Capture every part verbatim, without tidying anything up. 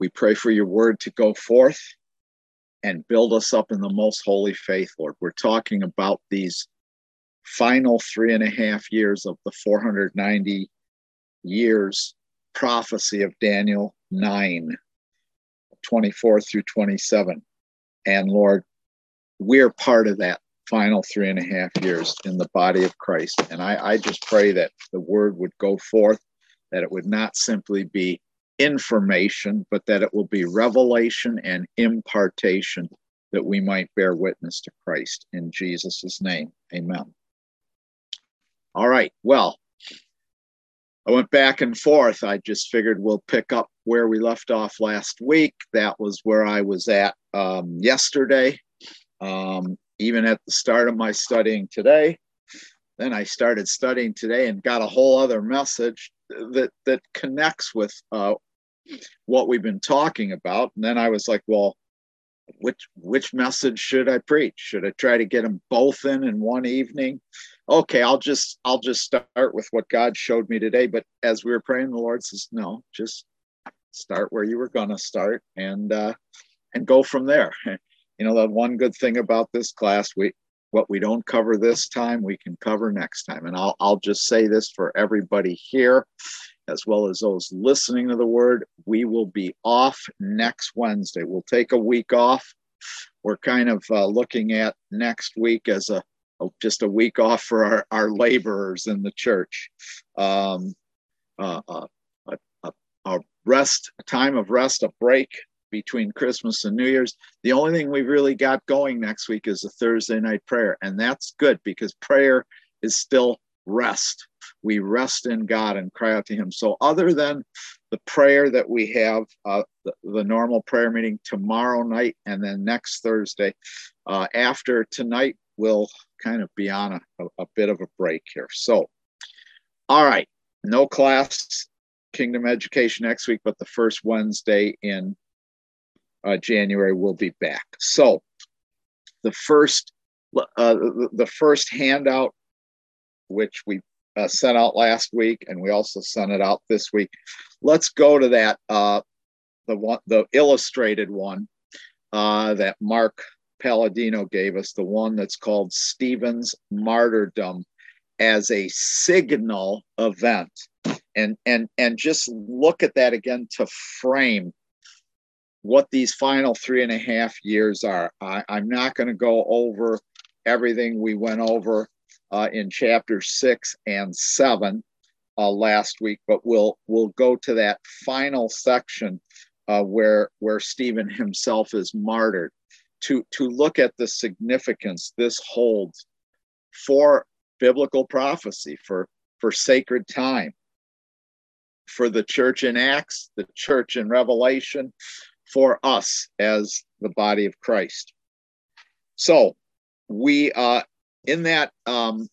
We pray for your word to go forth and build us up in the most holy faith, Lord. We're talking about these final three and a half years of the four hundred ninety years prophecy of Daniel nine, twenty-four through twenty-seven. And Lord, we're part of that final three and a half years in the body of Christ. And I, I just pray that the word would go forth, that it would not simply be information, but that it will be revelation and impartation, that we might bear witness to Christ. In Jesus' name, amen. All right, well, I went back and forth. I just figured we'll pick up where we left off last week. That was where I was at um, yesterday, um, even at the start of my studying today. Then I started studying today and got a whole other message that, that connects with uh, what we've been talking about. And then I was like, well, which which message should I preach? Should I try to get them both in in one evening? Okay, I'll just I'll just start with what God showed me today. But as we were praying, the Lord says, no, just start where you were gonna start and uh, and go from there. You know, the one good thing about this class, we what we don't cover this time, we can cover next time. And I'll I'll just say this for everybody here, as well as those listening to the word. We will be off next Wednesday. We'll take a week off. We're kind of uh, looking at next week as a, a just a week off for our, our laborers in the church. Um, uh, uh, a, a, a rest, a time of rest, a break between Christmas and New Year's. The only thing we've really got going next week is a Thursday night prayer. And that's good because prayer is still rest. We rest in God and cry out to him. So other than the prayer that we have, uh, the, the normal prayer meeting tomorrow night and then next Thursday, uh, after tonight, we'll kind of be on a, a, a bit of a break here. So, all right, no class, Kingdom Education next week, but the first Wednesday in uh, January, we'll be back. So the first, uh, the, the first handout, which we uh, sent out last week, and we also sent it out this week. Let's go to that, uh, the one, the illustrated one uh, that Mark Palladino gave us, the one that's called Stephen's Martyrdom as a Signal Event. And, and, and just look at that again to frame what these final three and a half years are. I, I'm not going to go over everything we went over Uh, in chapter six and seven uh, last week, but we'll we'll go to that final section uh, where where Stephen himself is martyred to to look at the significance this holds for biblical prophecy, for for sacred time, for the church in Acts, the church in Revelation, for us as the body of Christ. So we uh in that um,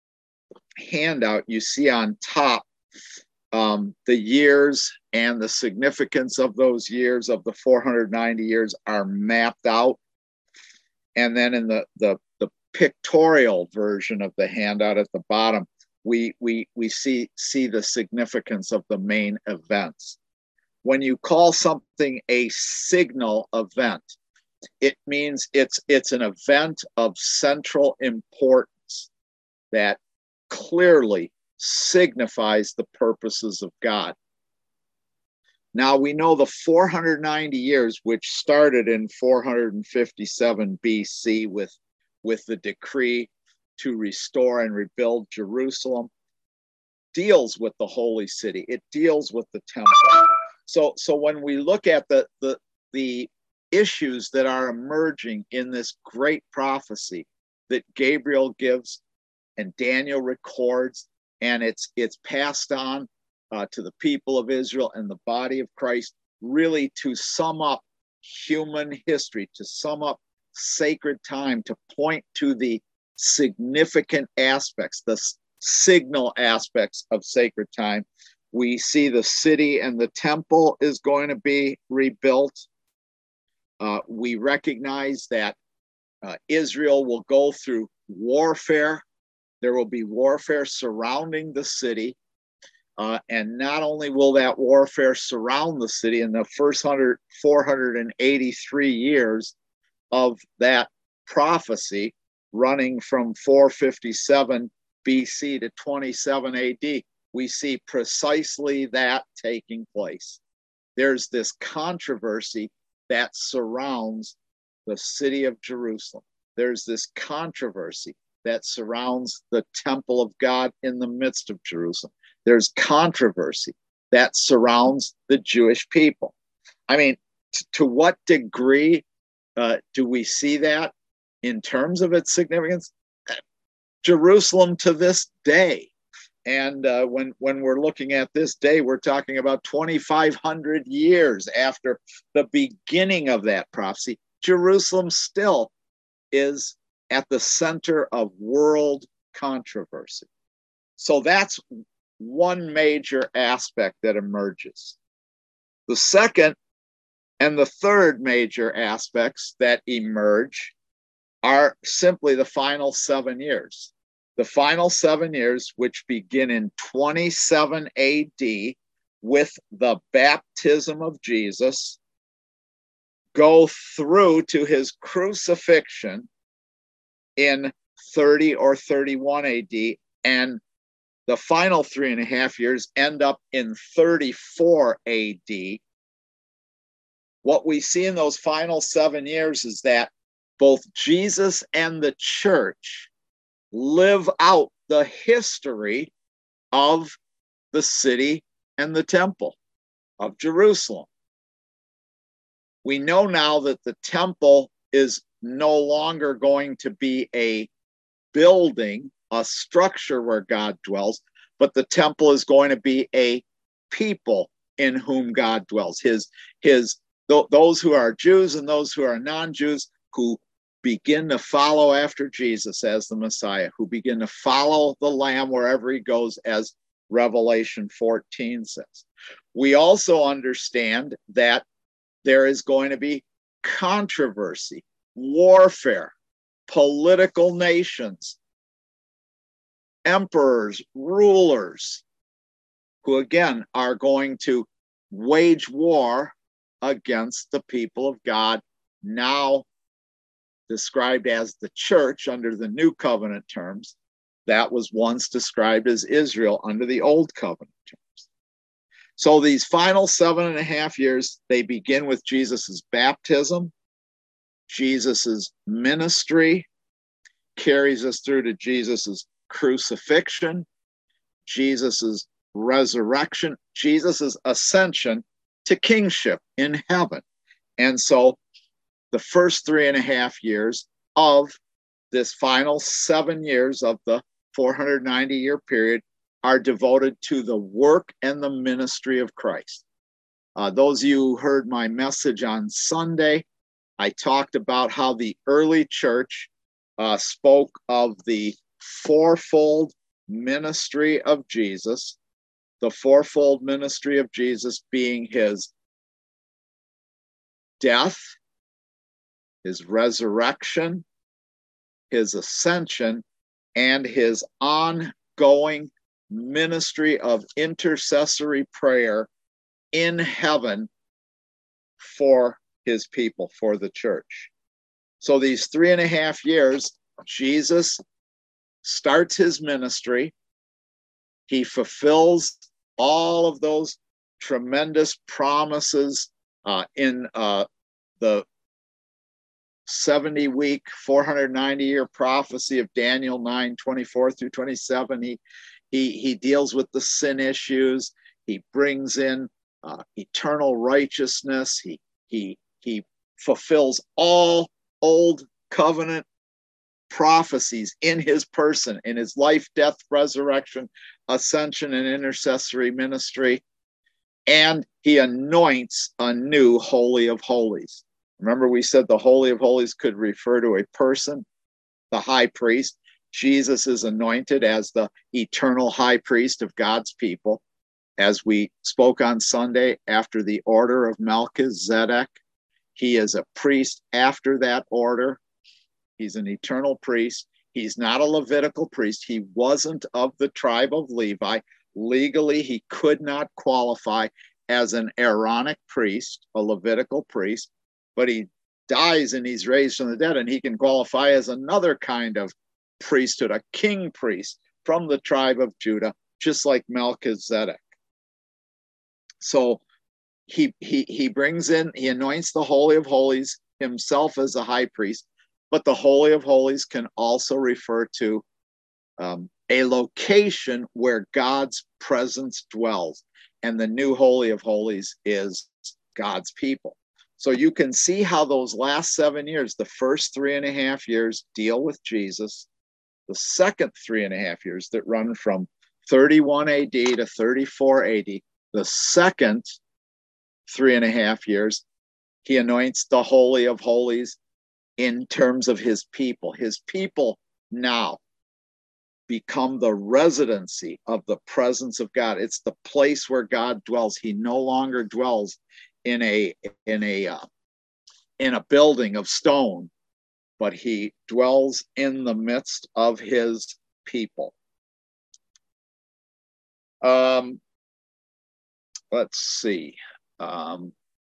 handout, you see on top um, the years and the significance of those years, of the four hundred ninety years, are mapped out. And then in the, the, the pictorial version of the handout at the bottom, we, we, we see, see the significance of the main events. When you call something a signal event, it means it's it's an event of central importance that clearly signifies the purposes of God. Now we know the four hundred ninety years, which started in four hundred fifty-seven B C with, with the decree to restore and rebuild Jerusalem, deals with the holy city. It deals with the temple. So, so when we look at the the the issues that are emerging in this great prophecy that Gabriel gives and Daniel records, and it's it's passed on uh, to the people of Israel and the body of Christ, really to sum up human history, to sum up sacred time, to point to the significant aspects, the signal aspects of sacred time. We see the city and the temple is going to be rebuilt. Uh, we recognize that uh, Israel will go through warfare. There will be warfare surrounding the city. Uh, and not only will that warfare surround the city in the first four hundred eighty-three years of that prophecy, running from four fifty-seven B C to twenty-seven A D, we see precisely that taking place. There's this controversy that surrounds the city of Jerusalem. There's this controversy that surrounds the temple of God in the midst of Jerusalem. There's controversy that surrounds the Jewish people. I mean, t- to what degree uh, do we see that in terms of its significance? Jerusalem to this day. And uh, when, when we're looking at this day, we're talking about twenty-five hundred years after the beginning of that prophecy. Jerusalem still is at the center of world controversy. So that's one major aspect that emerges. The second and the third major aspects that emerge are simply the final seven years. The final seven years, which begin in twenty-seven A D with the baptism of Jesus, go through to his crucifixion in thirty or thirty-one A D, and the final three and a half years end up in thirty-four A D. What we see in those final seven years is that both Jesus and the church live out the history of the city and the temple of Jerusalem. We know now that the temple is no longer going to be a building, a structure where God dwells, but the temple is going to be a people in whom God dwells. His, his, th- those who are Jews and those who are non-Jews who begin to follow after Jesus as the Messiah, who begin to follow the Lamb wherever he goes, as Revelation fourteen says. We also understand that there is going to be controversy, warfare, political nations, emperors, rulers, who again are going to wage war against the people of God, now described as the church under the New Covenant terms. That was once described as Israel under the Old Covenant terms. So these final seven and a half years, they begin with Jesus's baptism. Jesus's ministry carries us through to Jesus's crucifixion, Jesus's resurrection, Jesus's ascension to kingship in heaven. And so the first three and a half years of this final seven years of the four hundred ninety year period are devoted to the work and the ministry of Christ. Uh, those of you who heard my message on Sunday, I talked about how the early church uh, spoke of the fourfold ministry of Jesus, the fourfold ministry of Jesus being his death, his resurrection, his ascension, and his ongoing ministry of intercessory prayer in heaven for his people, for the church. So these three and a half years, Jesus starts his ministry. He fulfills all of those tremendous promises uh, in uh, the seventy week, four hundred ninety year prophecy of Daniel nine, twenty-four through twenty-seven. He, he, he deals with the sin issues. He brings in uh, eternal righteousness. He, he, he fulfills all old covenant prophecies in his person, in his life, death, resurrection, ascension, and intercessory ministry. And he anoints a new Holy of Holies. Remember, we said the Holy of Holies could refer to a person, the high priest. Jesus is anointed as the eternal high priest of God's people. As we spoke on Sunday, after the order of Melchizedek, he is a priest after that order. He's an eternal priest. He's not a Levitical priest. He wasn't of the tribe of Levi. Legally, he could not qualify as an Aaronic priest, a Levitical priest, but he dies and he's raised from the dead, and he can qualify as another kind of priesthood, a king priest from the tribe of Judah, just like Melchizedek. So he he he brings in, he anoints the Holy of Holies himself as a high priest, but the Holy of Holies can also refer to um, a location where God's presence dwells, and the new Holy of Holies is God's people. So you can see how those last seven years, the first three and a half years, deal with Jesus. The second three and a half years that run from thirty-one A D to thirty-four A D, the second three and a half years, he anoints the Holy of Holies in terms of his people. His people now become the residency of the presence of God. It's the place where God dwells. He no longer dwells in a in a uh, in a building of stone, but he dwells in the midst of his people. Um, let's see. Um,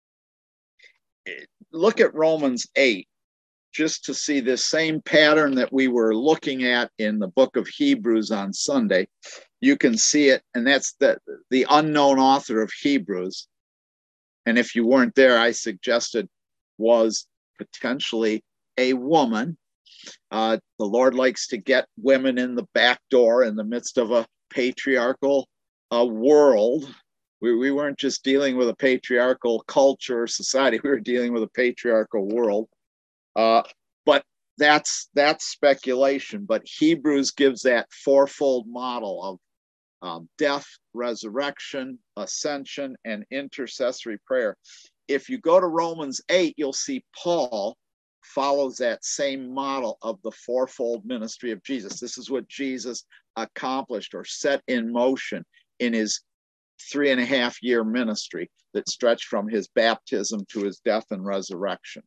look at Romans eight, just to see this same pattern that we were looking at in the book of Hebrews on Sunday. You can see it, and that's the, the unknown author of Hebrews. And if you weren't there, I suggested was potentially a woman. Uh, the Lord likes to get women in the back door in the midst of a patriarchal uh, world. We, we weren't just dealing with a patriarchal culture or society. We were dealing with a patriarchal world. Uh, but that's that's speculation. But Hebrews gives that fourfold model of um, death, resurrection, ascension, and intercessory prayer. If you go to Romans eight, you'll see Paul follows that same model of the fourfold ministry of Jesus. This is what Jesus accomplished or set in motion in his three and a half year ministry that stretched from his baptism to his death and resurrection.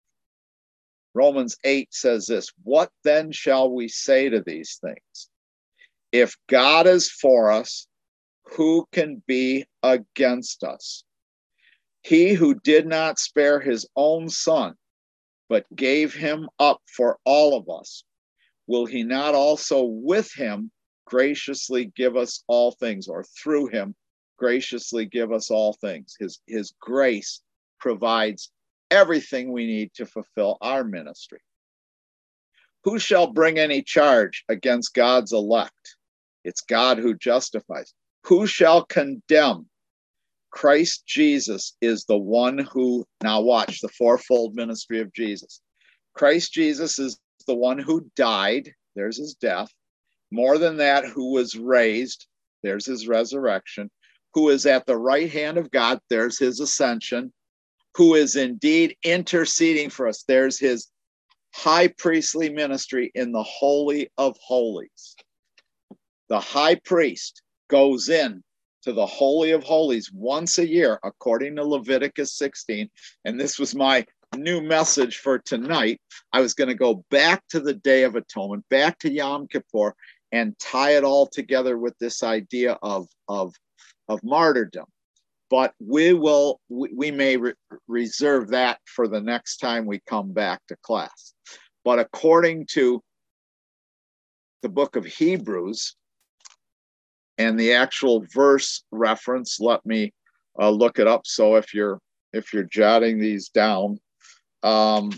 Romans eight says this: what then shall we say to these things? If God is for us, who can be against us? He who did not spare his own son, but gave him up for all of us, will he not also with him graciously give us all things, or through him graciously give us all things? His, his grace provides everything we need to fulfill our ministry. Who shall bring any charge against God's elect? It's God who justifies. Who shall condemn? Christ Jesus is the one who, now watch the fourfold ministry of Jesus. Christ Jesus is the one who died, there's his death. More than that, who was raised, there's his resurrection. Who is at the right hand of God, there's his ascension. Who is indeed interceding for us, there's his high priestly ministry in the Holy of Holies. The high priest goes in to the Holy of Holies once a year, according to Leviticus sixteen. And this was my new message for tonight. I was going to go back to the Day of Atonement, back to Yom Kippur, and tie it all together with this idea of, of, of martyrdom. But we will, we, we may re- reserve that for the next time we come back to class. But according to the book of Hebrews, and the actual verse reference, let me uh, look it up. So if you're if you're jotting these down, um,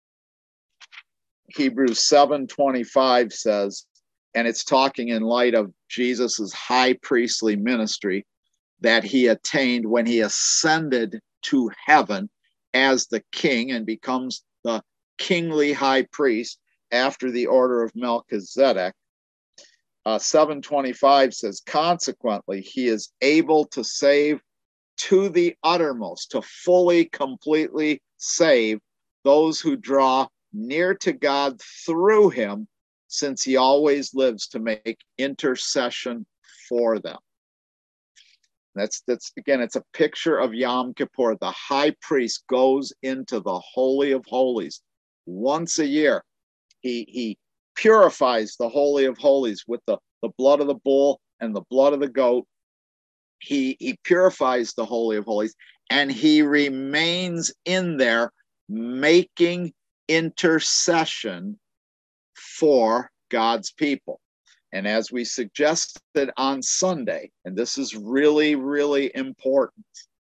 Hebrews seven twenty-five says, and it's talking in light of Jesus's high priestly ministry that he attained when he ascended to heaven as the king and becomes the kingly high priest after the order of Melchizedek. Uh, seven twenty-five says, consequently, he is able to save to the uttermost, to fully, completely save those who draw near to God through him, since he always lives to make intercession for them. That's, that's again, it's a picture of Yom Kippur. The high priest goes into the Holy of Holies once a year. He, he purifies the Holy of Holies with the, the blood of the bull and the blood of the goat. He, he purifies the Holy of Holies, and he remains in there making intercession for God's people. And as we suggested on Sunday, and this is really, really important,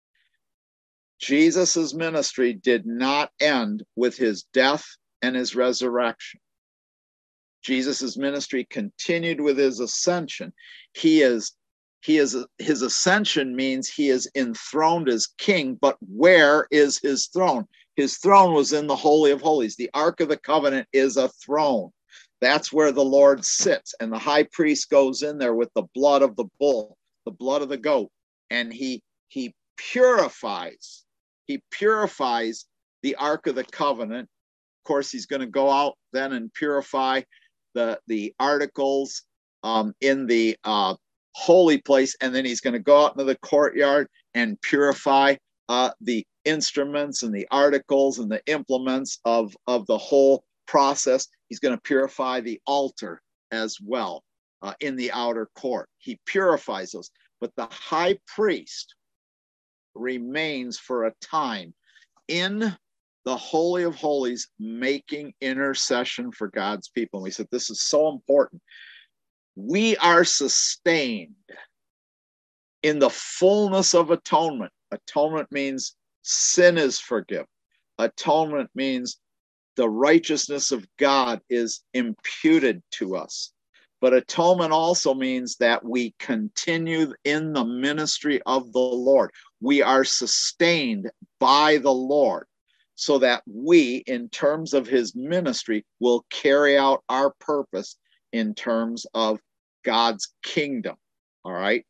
Jesus's ministry did not end with his death and his resurrection. Jesus's ministry continued with his ascension. He is, he is, his ascension means he is enthroned as king, but where is his throne? His throne was in the Holy of Holies. The Ark of the Covenant is a throne. That's where the Lord sits. And the high priest goes in there with the blood of the bull, the blood of the goat, and he, he purifies, he purifies the Ark of the Covenant. Of course, he's going to go out then and purify the, the articles um, in the uh, holy place. And then he's going to go out into the courtyard and purify uh, the instruments and the articles and the implements of, of the whole process. He's going to purify the altar as well uh, in the outer court. He purifies those. But the high priest remains for a time in the Holy of Holies, making intercession for God's people. And we said, this is so important. We are sustained in the fullness of atonement. Atonement means sin is forgiven. Atonement means the righteousness of God is imputed to us. But atonement also means that we continue in the ministry of the Lord. We are sustained by the Lord so that we, in terms of his ministry, will carry out our purpose in terms of God's kingdom. All right.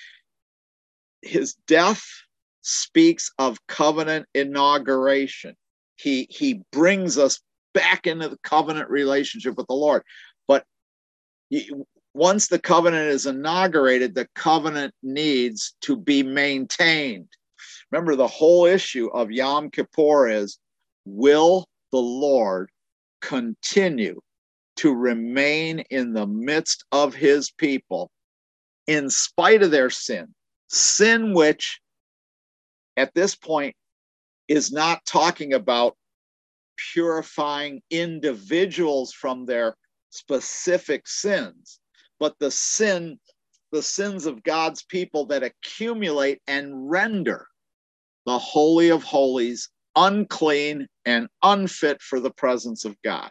His death speaks of covenant inauguration. He, he brings us back into the covenant relationship with the Lord. But he, once the covenant is inaugurated, the covenant needs to be maintained. Remember, the whole issue of Yom Kippur is, will the Lord continue to remain in the midst of his people in spite of their sin? Sin which, at this point, is not talking about purifying individuals from their specific sins, but the sin, the sins of God's people that accumulate and render the Holy of Holies unclean and unfit for the presence of God.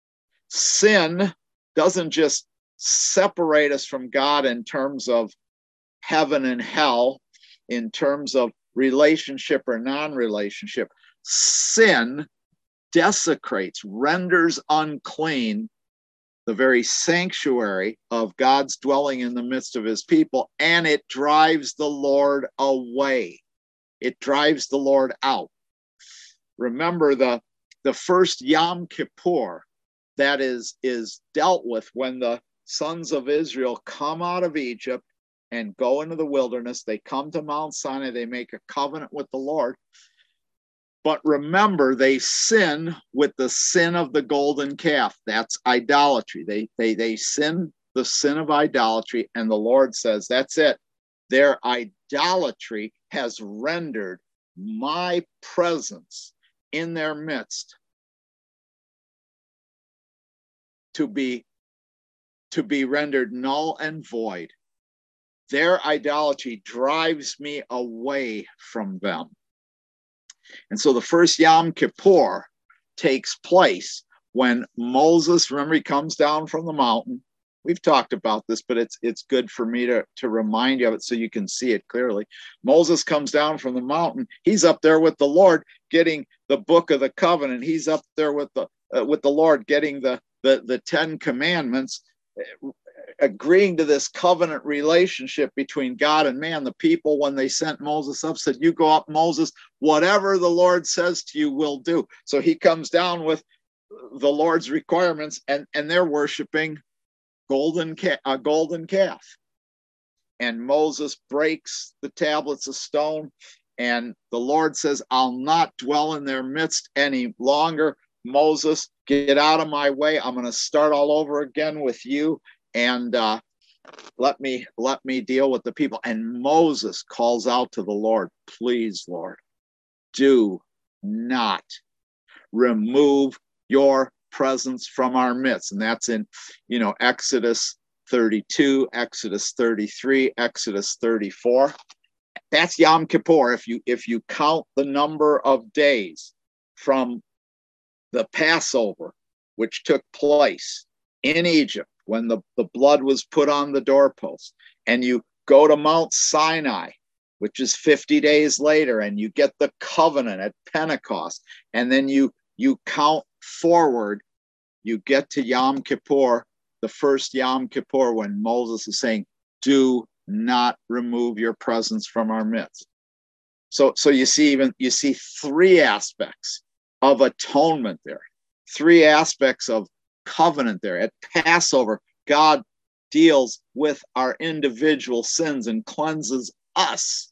Sin doesn't just separate us from God in terms of heaven and hell, in terms of relationship or non-relationship. Sin desecrates, renders unclean the very sanctuary of God's dwelling in the midst of his people, and it drives the Lord away. It drives the Lord out. Remember, the, the first Yom Kippur that is, is dealt with when the sons of Israel come out of Egypt and go into the wilderness. They come to Mount Sinai. They make a covenant with the Lord. But remember, they sin with the sin of the golden calf. That's idolatry. They, they, they sin the sin of idolatry, and the Lord says, that's it. Their idolatry has rendered my presence in their midst to be, to be rendered null and void. Their idolatry drives me away from them. And so the first Yom Kippur takes place when Moses, remember, he comes down from the mountain. We've talked about this, but it's it's good for me to, to remind you of it so you can see it clearly. Moses comes down from the mountain. He's up there with the Lord getting the book of the covenant. He's up there with the uh, with the Lord getting the, the, the Ten Commandments, agreeing to this covenant relationship between God and man. The people, when they sent Moses up, said, you go up, Moses, whatever the Lord says to you, will do. So he comes down with the Lord's requirements, and, and they're worshiping golden ca- a golden calf. And Moses breaks the tablets of stone, and the Lord says, I'll not dwell in their midst any longer. Moses, get out of my way. I'm going to start all over again with you. And uh, let me let me deal with the people. And Moses calls out to the Lord, please, Lord, do not remove your presence from our midst. And that's in, you know, Exodus thirty-two, Exodus thirty-three, Exodus thirty-four. That's Yom Kippur. If you if you count the number of days from the Passover, which took place in Egypt when the, the blood was put on the doorpost, and you go to Mount Sinai, which is fifty days later, and you get the covenant at Pentecost, and then you you count forward, you get to Yom Kippur, the first Yom Kippur, when Moses is saying, do not remove your presence from our midst. So, so you see, even you see three aspects of atonement there, three aspects of covenant there. At Passover, God deals with our individual sins and cleanses us.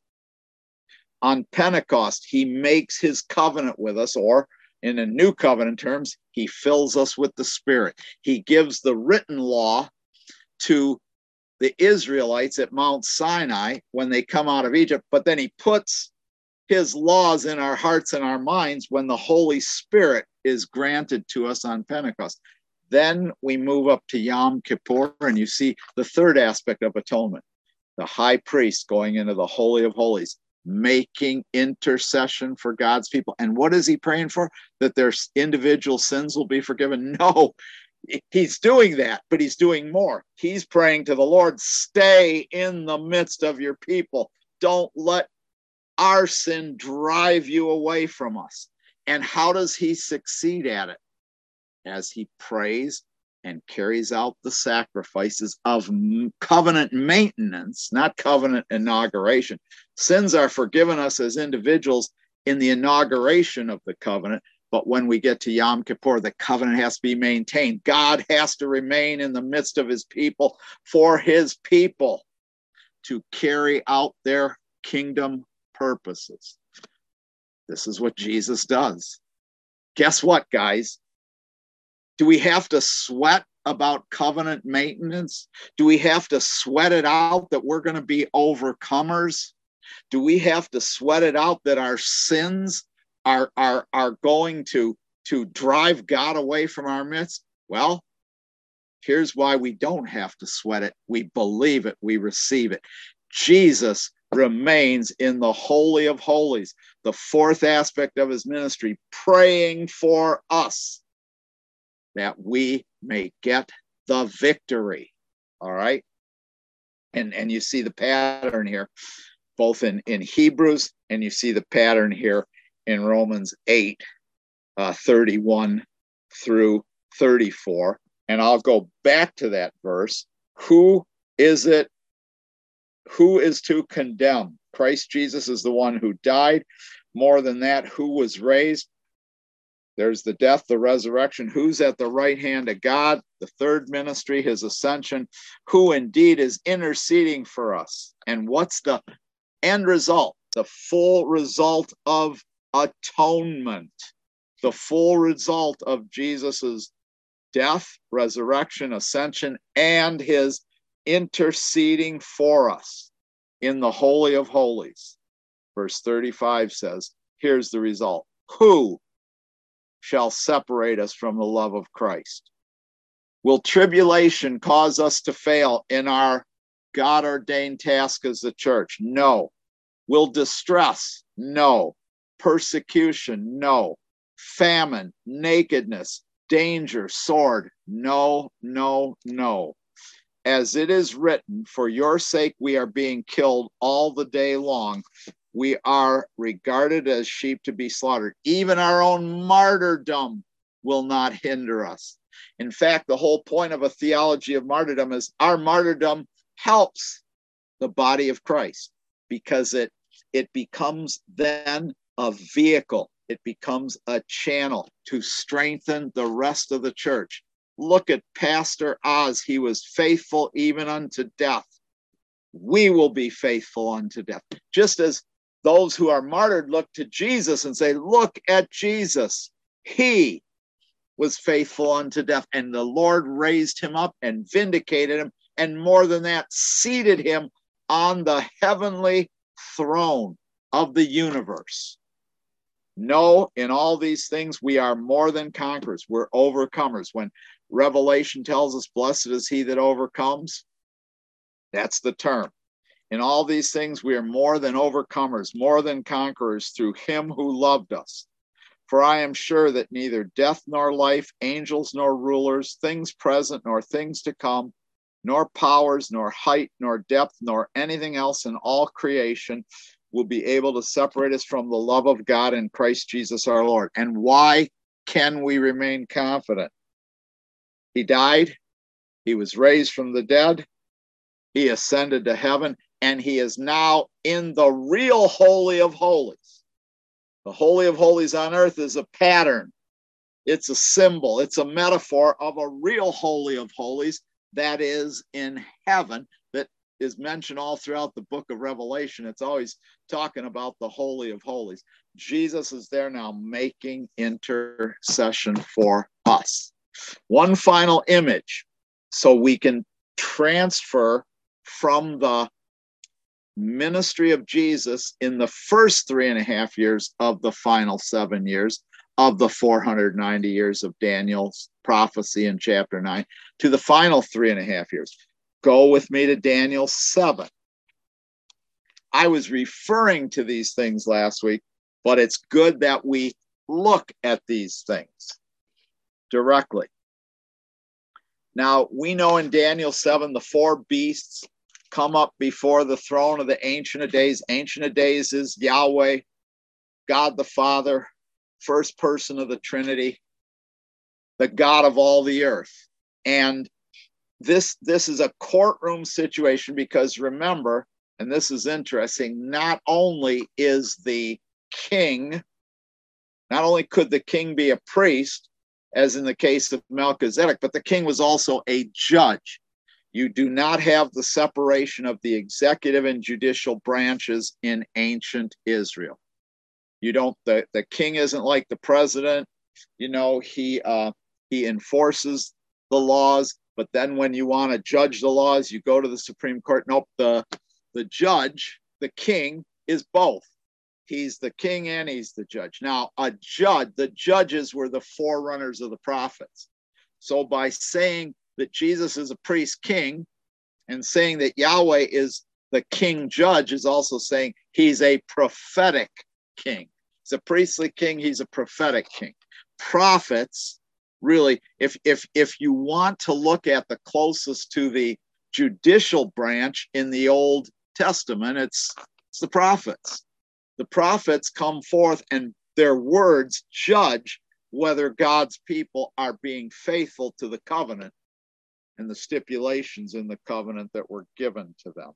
On Pentecost, he makes his covenant with us, or in a new covenant terms, he fills us with the Spirit. He gives the written law to the Israelites at Mount Sinai when they come out of Egypt, but then he puts his laws in our hearts and our minds when the Holy Spirit is granted to us on Pentecost. Then we move up to Yom Kippur, and you see the third aspect of atonement, the high priest going into the Holy of Holies, making intercession for God's people. And what is he praying for? That their individual sins will be forgiven? No, he's doing that, but he's doing more. He's praying to the Lord, stay in the midst of your people. Don't let our sin drive you away from us. And how does he succeed at it? As he prays and carries out the sacrifices of covenant maintenance, not covenant inauguration. Sins are forgiven us as individuals in the inauguration of the covenant, but when we get to Yom Kippur, the covenant has to be maintained. God has to remain in the midst of his people for his people to carry out their kingdom purposes. This is what Jesus does. Guess what, guys? Do we have to sweat about covenant maintenance? Do we have to sweat it out that we're going to be overcomers? Do we have to sweat it out that our sins are, are, are going to, to drive God away from our midst? Well, here's why we don't have to sweat it. We believe it. We receive it. Jesus remains in the Holy of Holies, the fourth aspect of his ministry, praying for us, that we may get the victory. All right. And, and you see the pattern here, both in, in Hebrews, and you see the pattern here in Romans eight, uh, thirty-one through thirty-four. And I'll go back to that verse. Who is it? Who is to condemn? Christ Jesus is the one who died. More than that, who was raised? There's the death, the resurrection. Who's at the right hand of God? The third ministry, his ascension. Who indeed is interceding for us? And what's the end result? The full result of atonement. The full result of Jesus's death, resurrection, ascension, and his interceding for us in the Holy of Holies. Verse thirty-five says, here's the result. Who shall separate us from the love of Christ? Will tribulation cause us to fail in our God-ordained task as the church? No. Will distress? No. Persecution? No. Famine, nakedness, danger, sword? No, no, no. As it is written, for your sake we are being killed all the day long. We are regarded as sheep to be slaughtered. Even our own martyrdom will not hinder us. In fact, the whole point of a theology of martyrdom is our martyrdom helps the body of Christ, because it, it becomes then a vehicle. It becomes a channel to strengthen the rest of the church. Look at Pastor Oz. He was faithful even unto death. We will be faithful unto death. Just as those who are martyred look to Jesus and say, look at Jesus. He was faithful unto death, and the Lord raised him up and vindicated him and more than that, seated him on the heavenly throne of the universe. No, in all these things, we are more than conquerors. We're overcomers. When Revelation tells us, blessed is he that overcomes, that's the term. In all these things, we are more than overcomers, more than conquerors through him who loved us. For I am sure that neither death nor life, angels nor rulers, things present nor things to come, nor powers, nor height, nor depth, nor anything else in all creation will be able to separate us from the love of God in Christ Jesus our Lord. And why can we remain confident? He died, he was raised from the dead, he ascended to heaven, and he is now in the real Holy of Holies. The Holy of Holies on earth is a pattern. It's a symbol. It's a metaphor of a real Holy of Holies that is in heaven, that is mentioned all throughout the book of Revelation. It's always talking about the Holy of Holies. Jesus is there now making intercession for us. One final image so we can transfer from the ministry of Jesus in the first three and a half years of the final seven years of the four hundred ninety years of Daniel's prophecy in chapter nine to the final three and a half years. Go with me to Daniel seven. I was referring to these things last week, but it's good that we look at these things directly. Now, we know in Daniel seven, the four beasts come up before the throne of the Ancient of Days. Ancient of Days is Yahweh, God the Father, first person of the Trinity, the God of all the earth. And this, this is a courtroom situation because remember, and this is interesting, not only is the king, not only could the king be a priest, as in the case of Melchizedek, but the king was also a judge. You do not have the separation of the executive and judicial branches in ancient Israel. You don't, the, the king isn't like the president, you know, he uh, he enforces the laws, but then when you want to judge the laws, you go to the Supreme Court. Nope, the, the judge, the king, is both. He's the king and he's the judge. Now, a judge, the judges were the forerunners of the prophets. So by saying that Jesus is a priest king and saying that Yahweh is the king judge is also saying he's a prophetic king. He's a priestly king. He's a prophetic king. Prophets, really, if, if, if you want to look at the closest to the judicial branch in the Old Testament, it's, it's the prophets. The prophets come forth and their words judge whether God's people are being faithful to the covenant and the stipulations in the covenant that were given to them.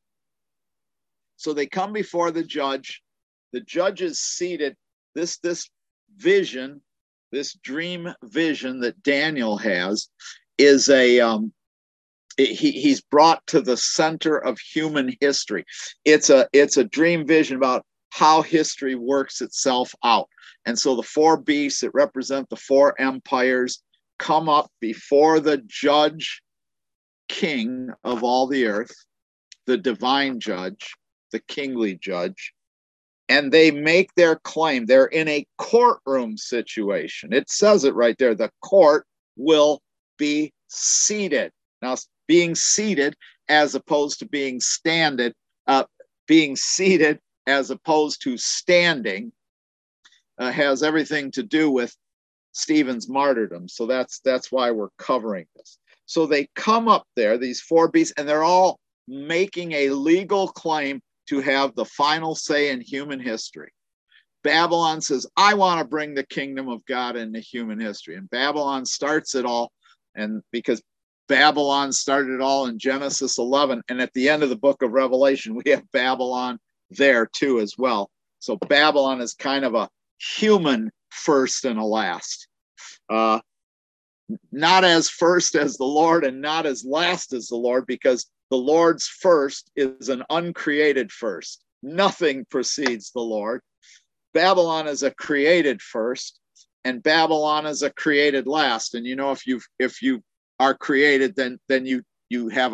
So they come before the judge. The judge is seated. This, this vision, this dream vision that Daniel has is a, um, it, he, he's brought to the center of human history. It's a, it's a dream vision about how history works itself out. And so the four beasts that represent the four empires come up before the judge king of all the earth, the divine judge, the kingly judge, and they make their claim. They're in a courtroom situation. It says it right there. The court will be seated. Now, being seated as opposed to being standing, uh, being seated as opposed to standing uh, has everything to do with Stephen's martyrdom. So that's that's why we're covering this. So they come up there, these four beasts, and they're all making a legal claim to have the final say in human history. Babylon says, I want to bring the kingdom of God into human history. And Babylon starts it all, and because Babylon started it all in Genesis eleven, and at the end of the book of Revelation, we have Babylon there too as well. So Babylon is kind of a human first and a last. Uh, not as first as the Lord and not as last as the Lord, because the Lord's first is an uncreated first. Nothing precedes the Lord. Babylon is a created first, and Babylon is a created last. And you know, if you if you are created, then then you you have a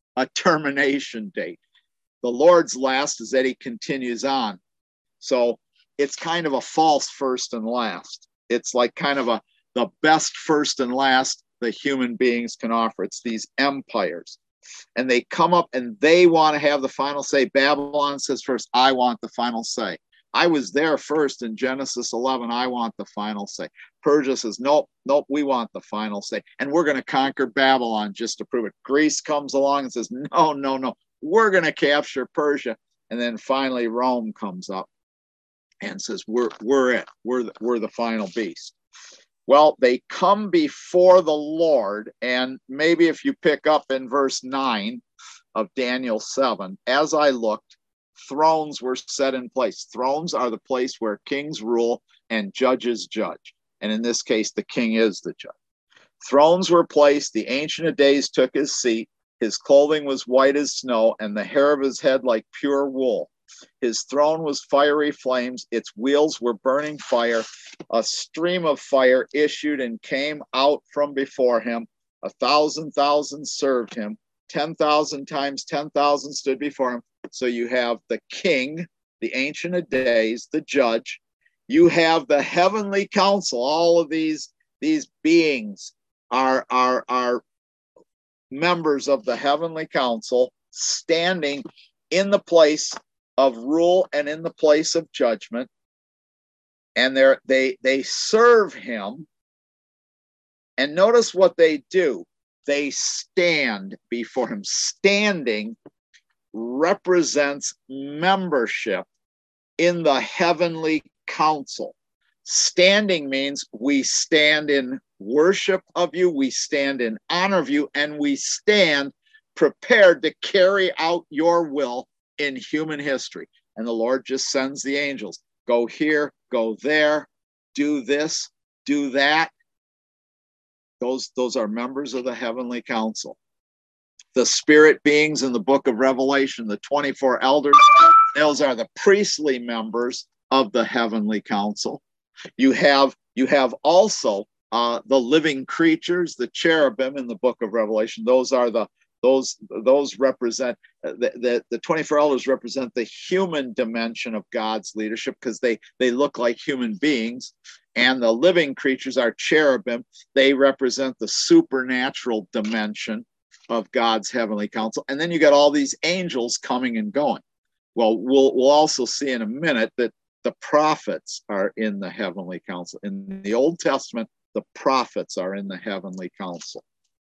a termination date. The Lord's last is that he continues on. So it's kind of a false first and last. It's like kind of a the best first and last the human beings can offer. It's these empires. And they come up and they want to have the final say. Babylon says first, I want the final say. I was there first in Genesis eleven. I want the final say. Persia says, nope, nope, we want the final say. And we're going to conquer Babylon just to prove it. Greece comes along and says, no, no, no, we're going to capture Persia. And then finally Rome comes up and says, we're, we're it. We're the, we're the final beast. Well, they come before the Lord. And maybe if you pick up in verse nine of Daniel seven, as I looked, thrones were set in place. Thrones are the place where kings rule and judges judge. And in this case, the king is the judge. Thrones were placed. The Ancient of Days took his seat. His clothing was white as snow, and the hair of his head like pure wool. His throne was fiery flames. Its wheels were burning fire. A stream of fire issued and came out from before him. A thousand thousand served him. Ten thousand times ten thousand stood before him. So you have the king, the Ancient of Days, the judge. You have the heavenly council. All of these, these beings are, are, are members of the heavenly council standing in the place of rule and in the place of judgment. And they're, they, they serve him. And notice what they do. They stand before him. Standing represents membership in the heavenly council. Standing means we stand in worship of you, we stand in honor of you, and we stand prepared to carry out your will in human history. And the Lord just sends the angels. Go here, go there, do this, do that. Those, those are members of the heavenly council. The spirit beings in the book of Revelation, the twenty-four elders, those are the priestly members of the heavenly council. You have, you have also uh, the living creatures, the cherubim in the book of Revelation. Those are the, those, those represent, the, the, the twenty-four elders represent the human dimension of God's leadership because they, they look like human beings. And the living creatures are cherubim. They represent the supernatural dimension of God's heavenly council. And then you got all these angels coming and going. Well, we'll we'll also see in a minute that the prophets are in the heavenly council. In the Old Testament, the prophets are in the heavenly council.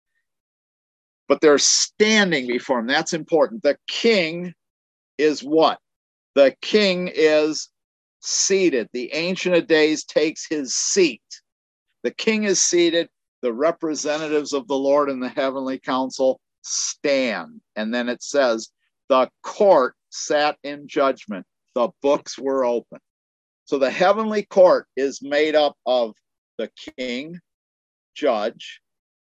But they're standing before him. That's important. The king is what? The king is seated. The Ancient of Days takes his seat. The king is seated. The representatives of the Lord in the heavenly council stand. And then it says, the court sat in judgment. The books were open. So the heavenly court is made up of the king, judge.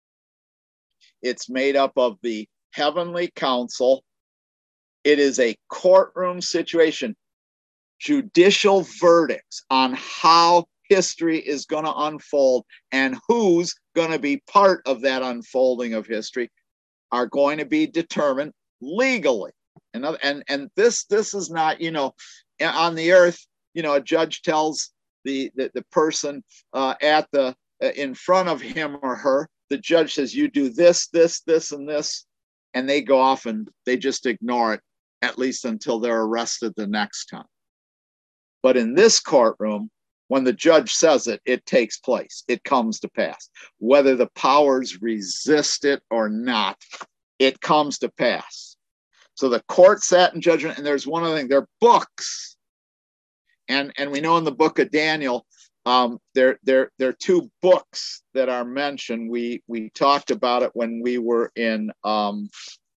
It's made up of the heavenly council. It is a courtroom situation. Judicial verdicts on how history is going to unfold and who's going to be part of that unfolding of history are going to be determined legally. And, and, and this, this is not, you know, on the earth, you know, a judge tells the, the, the person uh, at the, uh, in front of him or her, the judge says, you do this, this, this, and this, and they go off and they just ignore it, at least until they're arrested the next time. But in this courtroom, when the judge says it, it takes place. It comes to pass. Whether the powers resist it or not, it comes to pass. So the court sat in judgment, and there's one other thing. There are books. And, and we know in the book of Daniel, um, there, there, there are two books that are mentioned. We, we talked about it when we were in, um,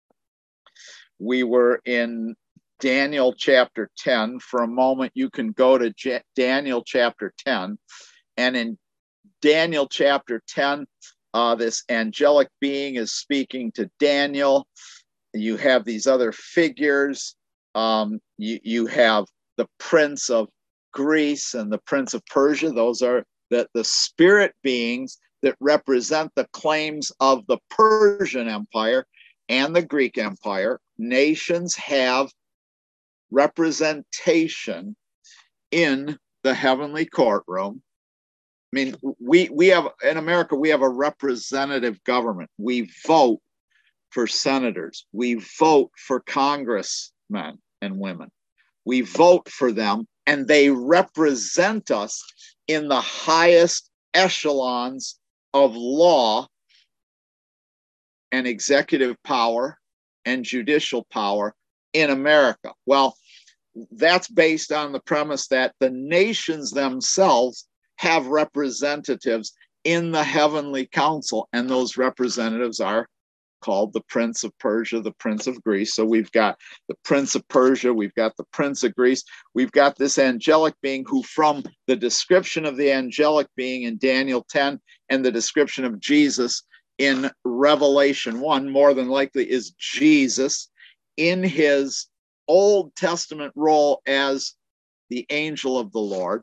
we were in Daniel chapter ten. For a moment, you can go to J- Daniel chapter ten. And in Daniel chapter ten, uh, this angelic being is speaking to Daniel. You have these other figures. Um, you, you have the prince of Greece and the prince of Persia. Those are the, the spirit beings that represent the claims of the Persian Empire. and the Greek Empire, nations have representation in the heavenly courtroom. I mean, we we have in America, we have a representative government. We vote for senators. We vote for congressmen and women. We vote for them, and they represent us in the highest echelons of law and executive power and judicial power in America. Well, that's based on the premise that the nations themselves have representatives in the heavenly council, and those representatives are called the Prince of Persia, the Prince of Greece. So we've got the Prince of Persia, we've got the Prince of Greece, we've got this angelic being who, from the description of the angelic being in Daniel ten and the description of Jesus in Revelation one, more than likely is Jesus in his Old Testament role as the angel of the Lord.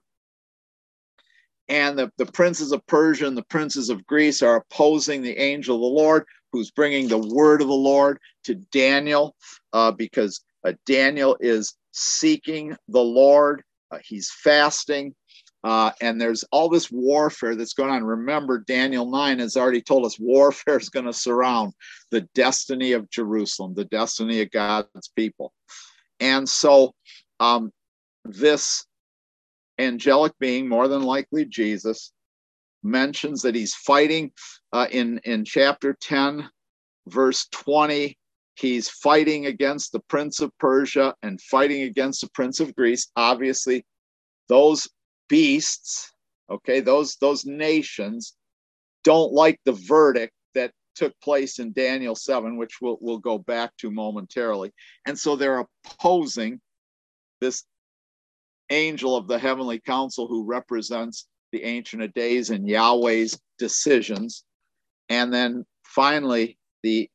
And the, the princes of Persia and the princes of Greece are opposing the angel of the Lord, who's bringing the word of the Lord to Daniel, uh, because uh, Daniel is seeking the Lord. Uh, he's fasting. Uh, and there's all this warfare that's going on. Remember, Daniel nine has already told us warfare is going to surround the destiny of Jerusalem, the destiny of God's people. And so um, this angelic being, more than likely Jesus, mentions that he's fighting uh, in, in chapter ten, verse twenty. He's fighting against the Prince of Persia and fighting against the Prince of Greece. Obviously, those beasts, okay, those, those nations don't like the verdict that took place in Daniel seven, which we'll, we'll go back to momentarily. And so they're opposing this angel of the heavenly council who represents the Ancient of Days and Yahweh's decisions. And then finally, the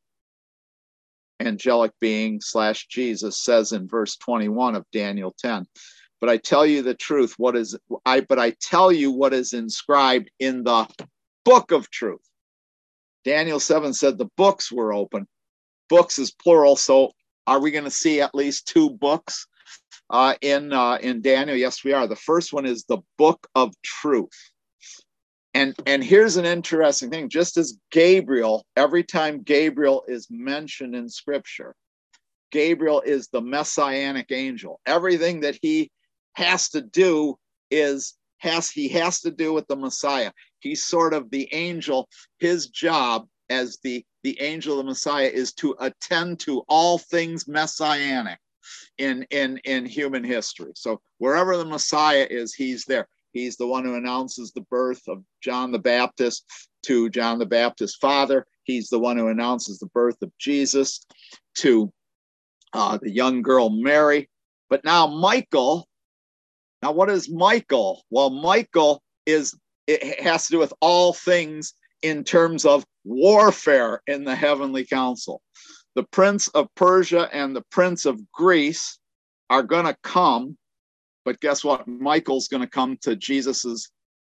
angelic being slash Jesus says in verse twenty-one of Daniel ten, but I tell you the truth, what is I but I tell you what is inscribed in the book of truth. Daniel seven said the books were open. Books is plural, so are we going to see at least two books uh, in uh, in Daniel? Yes, we are. The first one is the book of truth. And, and here's an interesting thing. Just as Gabriel, every time Gabriel is mentioned in Scripture, Gabriel is the messianic angel. Everything that he has to do is has he has to do with the Messiah. He's sort of the angel. His job as the, the angel of the Messiah is to attend to all things messianic in, in, in human history. So wherever the Messiah is, he's there. He's the one who announces the birth of John the Baptist to John the Baptist's father. He's the one who announces the birth of Jesus to uh, the young girl Mary. But now Michael, now what is Michael? Well, Michael is, it has to do with all things in terms of warfare in the heavenly council. The Prince of Persia and the Prince of Greece are going to come. But guess what? Michael's going to come to Jesus's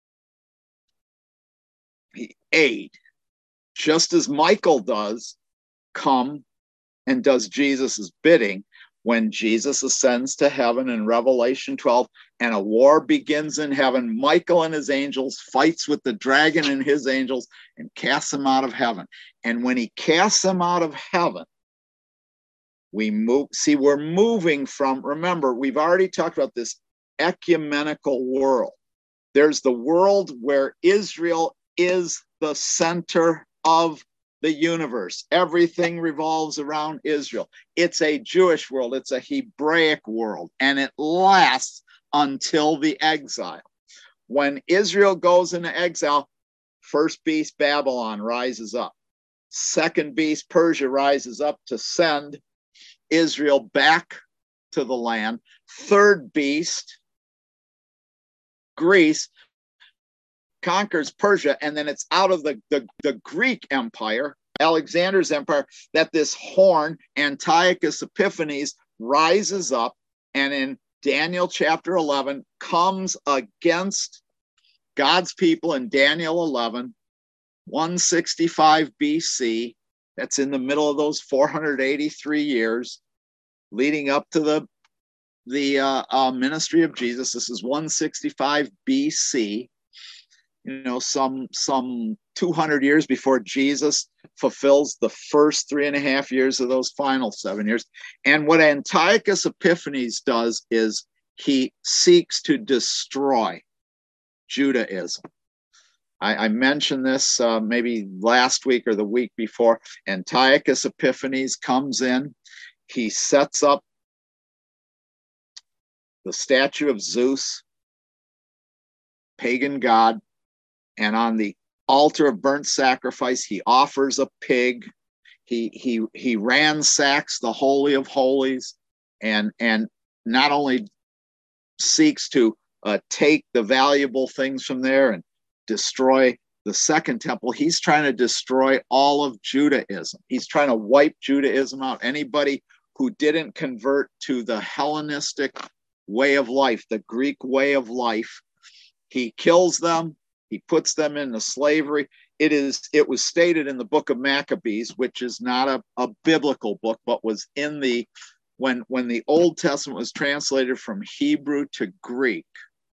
aid, just as Michael does come and does Jesus's bidding when Jesus ascends to heaven in Revelation twelve, and a war begins in heaven. Michael and his angels fights with the dragon and his angels and casts him out of heaven. And when he casts him out of heaven, we move, see, we're moving from, remember, we've already talked about this ecumenical world. There's the world where Israel is the center of the universe. Everything revolves around Israel. It's a Jewish world. It's a Hebraic world, and it lasts until the exile. When Israel goes into exile, first beast Babylon rises up. Second beast Persia rises up to send Israel back to the land. Third beast, Greece, conquers Persia, and then it's out of the, the, the Greek Empire, Alexander's empire, that this horn, Antiochus Epiphanes, rises up, and in Daniel chapter eleven comes against God's people in Daniel eleven, one sixty-five B C, That's in the middle of those four hundred eighty-three years leading up to the, the uh, uh, ministry of Jesus. This is one sixty-five B C, you know, some, some two hundred years before Jesus fulfills the first three and a half years of those final seven years. And what Antiochus Epiphanes does is he seeks to destroy Judaism. I, I mentioned this uh, maybe last week or the week before. Antiochus Epiphanes comes in. He sets up the statue of Zeus, pagan god, and on the altar of burnt sacrifice, he offers a pig. He he he ransacks the Holy of Holies, and and not only seeks to uh, take the valuable things from there and destroy the second temple, he's trying to destroy all of Judaism. He's trying to wipe Judaism out. Anybody who didn't convert to the Hellenistic way of life, the Greek way of life, he kills them. He puts them into slavery. It is. It was stated in the book of Maccabees, which is not a, a biblical book, but was in the, when, when the Old Testament was translated from Hebrew to Greek,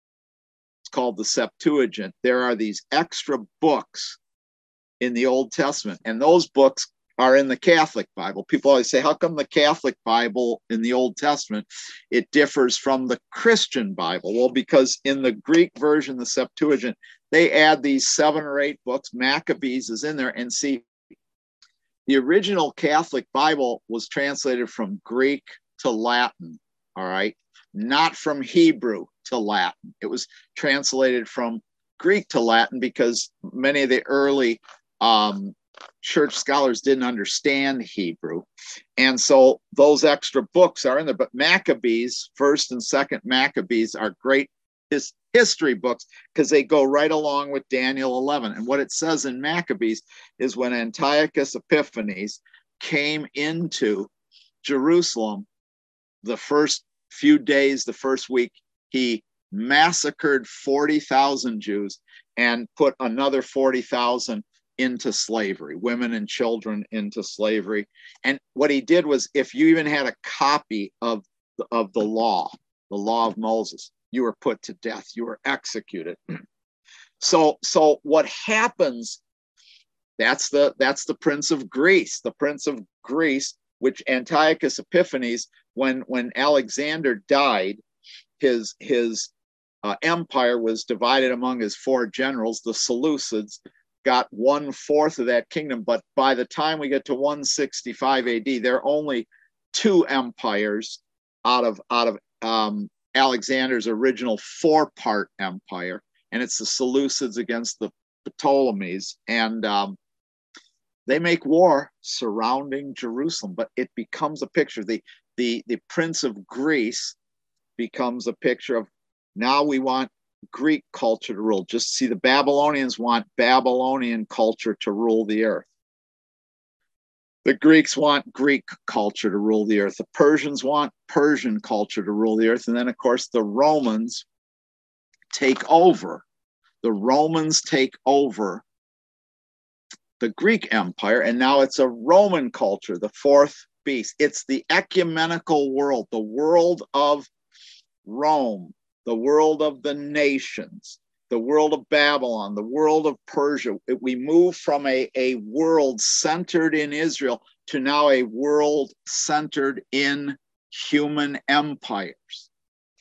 it's called the Septuagint. There are these extra books in the Old Testament, and those books are in the Catholic Bible. People always say, how come the Catholic Bible in the Old Testament, it differs from the Christian Bible? Well, because in the Greek version, the Septuagint, they add these seven or eight books. Maccabees is in there. And see, the original Catholic Bible was translated from Greek to Latin, all right? Not from Hebrew to Latin. It was translated from Greek to Latin because many of the early um, church scholars didn't understand Hebrew. And so those extra books are in there. But Maccabees, first and second Maccabees, are great his history books because they go right along with Daniel eleven. And what it says in Maccabees is when Antiochus Epiphanes came into Jerusalem, the first few days, the first week, he massacred forty thousand Jews and put another forty thousand into slavery, women and children into slavery. And what he did was, if you even had a copy of the, of the law, the law of Moses, you were put to death, you were executed. So, so what happens, that's the, that's the Prince of Greece, the Prince of Greece, which Antiochus Epiphanes, when, when Alexander died, his, his uh, empire was divided among his four generals. The Seleucids got one fourth of that kingdom, but by the time we get to one sixty-five A D, there are only two empires out of, out of um, Alexander's original four-part empire, and it's the Seleucids against the, the Ptolemies, and um, they make war surrounding Jerusalem. But it becomes a picture. The the the Prince of Greece becomes a picture of, now we want Greek culture to rule. Just see, the Babylonians want Babylonian culture to rule the earth. The Greeks want Greek culture to rule the earth. The Persians want Persian culture to rule the earth. And then, of course, the Romans take over. The Romans take over the Greek Empire, and now it's a Roman culture, the fourth beast. It's the ecumenical world, the world of Rome, the world of the nations, the world of Babylon, the world of Persia. We move from a, a world centered in Israel to now a world centered in human empires.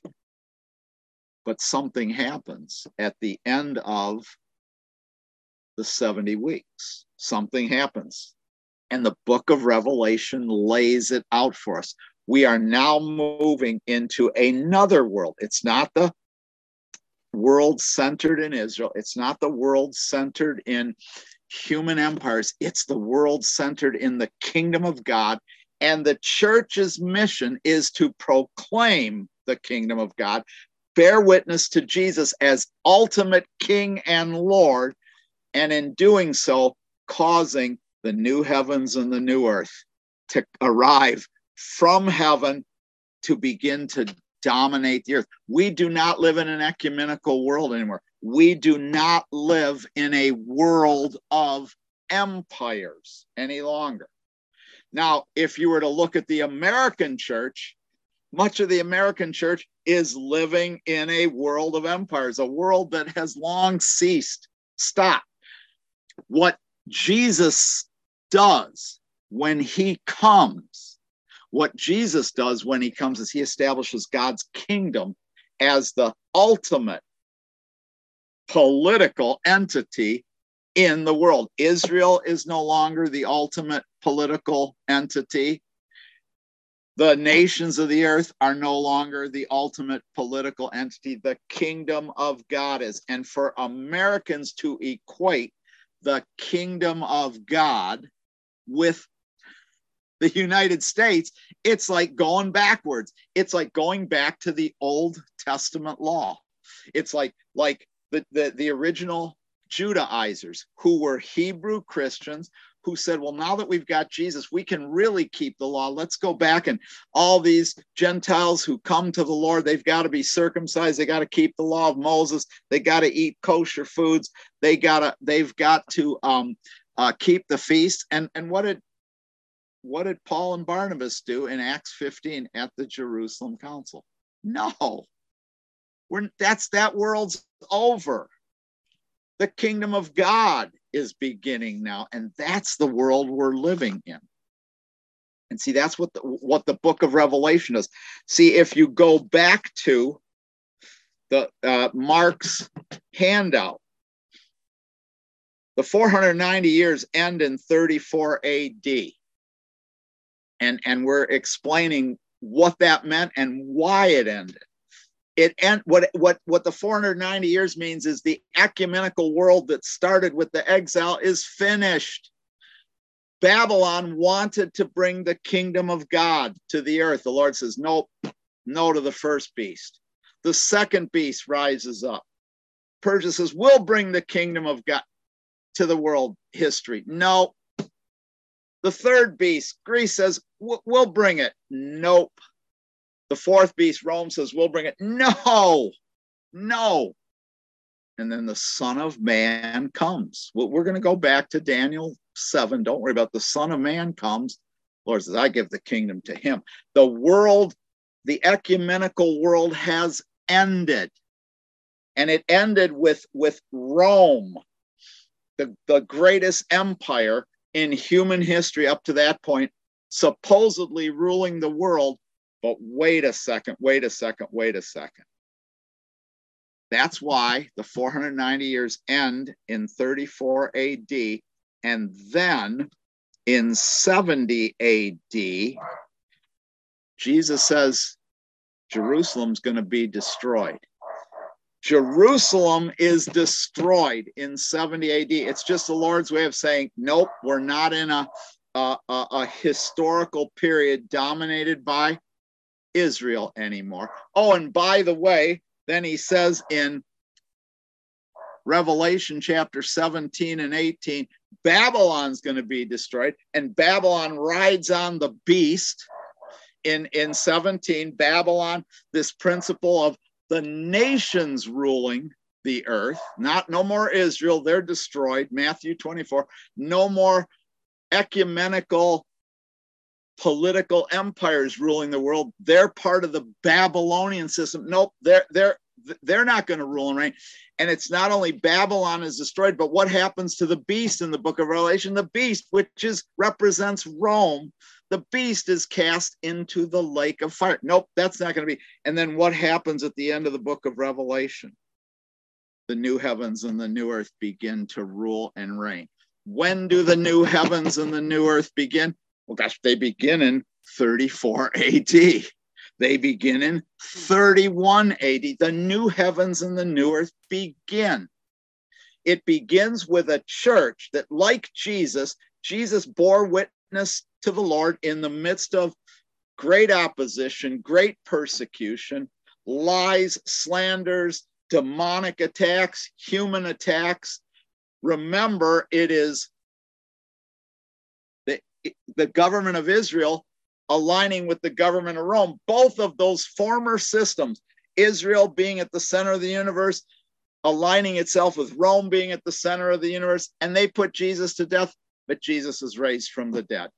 But something happens at the end of the seventy weeks. Something happens. And the book of Revelation lays it out for us. We are now moving into another world. It's not the world centered in Israel. It's not the world centered in human empires. It's the world centered in the kingdom of God. And the church's mission is to proclaim the kingdom of God, bear witness to Jesus as ultimate King and Lord, and in doing so, causing the new heavens and the new earth to arrive from heaven to begin to dominate the earth. We do not live in an ecumenical world anymore. We do not live in a world of empires any longer. Now, if you were to look at the American church, much of the American church is living in a world of empires, a world that has long ceased, stopped. What Jesus does when he comes, what Jesus does when he comes is he establishes God's kingdom as the ultimate political entity in the world. Israel is no longer the ultimate political entity. The nations of the earth are no longer the ultimate political entity. The kingdom of God is. And for Americans to equate the kingdom of God with the United States, it's like going backwards. It's like going back to the Old Testament law. It's like, like the, the, the original Judaizers who were Hebrew Christians who said, well, now that we've got Jesus, we can really keep the law. Let's go back, and all these Gentiles who come to the Lord, they've got to be circumcised. They got to keep the law of Moses. They got to eat kosher foods. They gotta, they've got to um, uh, keep the feast. And, and what did what did Paul and Barnabas do in Acts fifteen at the Jerusalem Council? No, we're that's that world's over. The kingdom of God is beginning now, and that's the world we're living in. And see, that's what the, what the book of Revelation is. See, if you go back to the uh, Mark's handout, the four hundred ninety years end in thirty-four A D. And, and we're explaining what that meant and why it ended. It and what what what the four hundred ninety years means is the ecumenical world that started with the exile is finished. Babylon wanted to bring the kingdom of God to the earth. The Lord says, nope, no to the first beast. The second beast rises up. Persia says, we'll bring the kingdom of God to the world history. No. The third beast, Greece says, we'll bring it. Nope. The fourth beast, Rome says, we'll bring it. No, no. And then the Son of Man comes. We're going to go back to Daniel seven. Don't worry about it. The Son of Man comes. The Lord says, I give the kingdom to him. The world, the ecumenical world has ended. And it ended with, with Rome, the, the greatest empire in human history up to that point, supposedly ruling the world. But wait a second, wait a second, wait a second. That's why the four hundred ninety years end in thirty-four A D, and then in seventy A D, Jesus says Jerusalem's going to be destroyed. Jerusalem is destroyed in seventy A D. It's just the Lord's way of saying, nope, we're not in a, a, a, a historical period dominated by Israel anymore. Oh, and by the way, then he says in Revelation chapter seventeen and eighteen, Babylon's going to be destroyed, and Babylon rides on the beast. In, in seventeen, Babylon, this principle of the nations ruling the earth, not no more Israel, they're destroyed. Matthew twenty-four, no more ecumenical political empires ruling the world. They're part of the Babylonian system. Nope, they're they're they're not going to rule and reign. And it's not only Babylon is destroyed, but what happens to the beast in the book of Revelation? The beast, which is represents Rome, the beast is cast into the lake of fire. Nope, that's not going to be. And then what happens at the end of the book of Revelation? The new heavens and the new earth begin to rule and reign. When do the new heavens and the new earth begin? Well, gosh, they begin in thirty-four A D. They begin in thirty-one A D. The new heavens and the new earth begin. It begins with a church that, like Jesus, Jesus bore witness to the Lord in the midst of great opposition, great persecution, lies, slanders, demonic attacks, human attacks. Remember, it is the, the government of Israel aligning with the government of Rome. Both of those former systems, Israel being at the center of the universe, aligning itself with Rome being at the center of the universe, and they put Jesus to death, but Jesus is raised from the dead.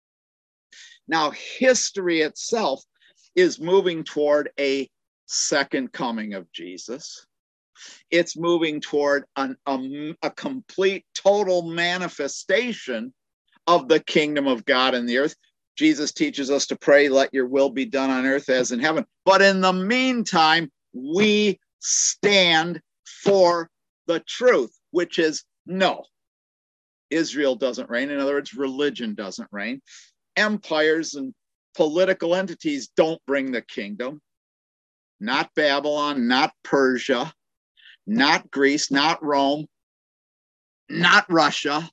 Now, history itself is moving toward a second coming of Jesus. It's moving toward an, a, a complete, total manifestation of the kingdom of God in the earth. Jesus teaches us to pray, let your will be done on earth as in heaven. But in the meantime, we stand for the truth, which is no. Israel doesn't reign. In other words, religion doesn't reign. Empires and political entities don't bring the kingdom. Not Babylon, not Persia, not Greece, not Rome, not Russia,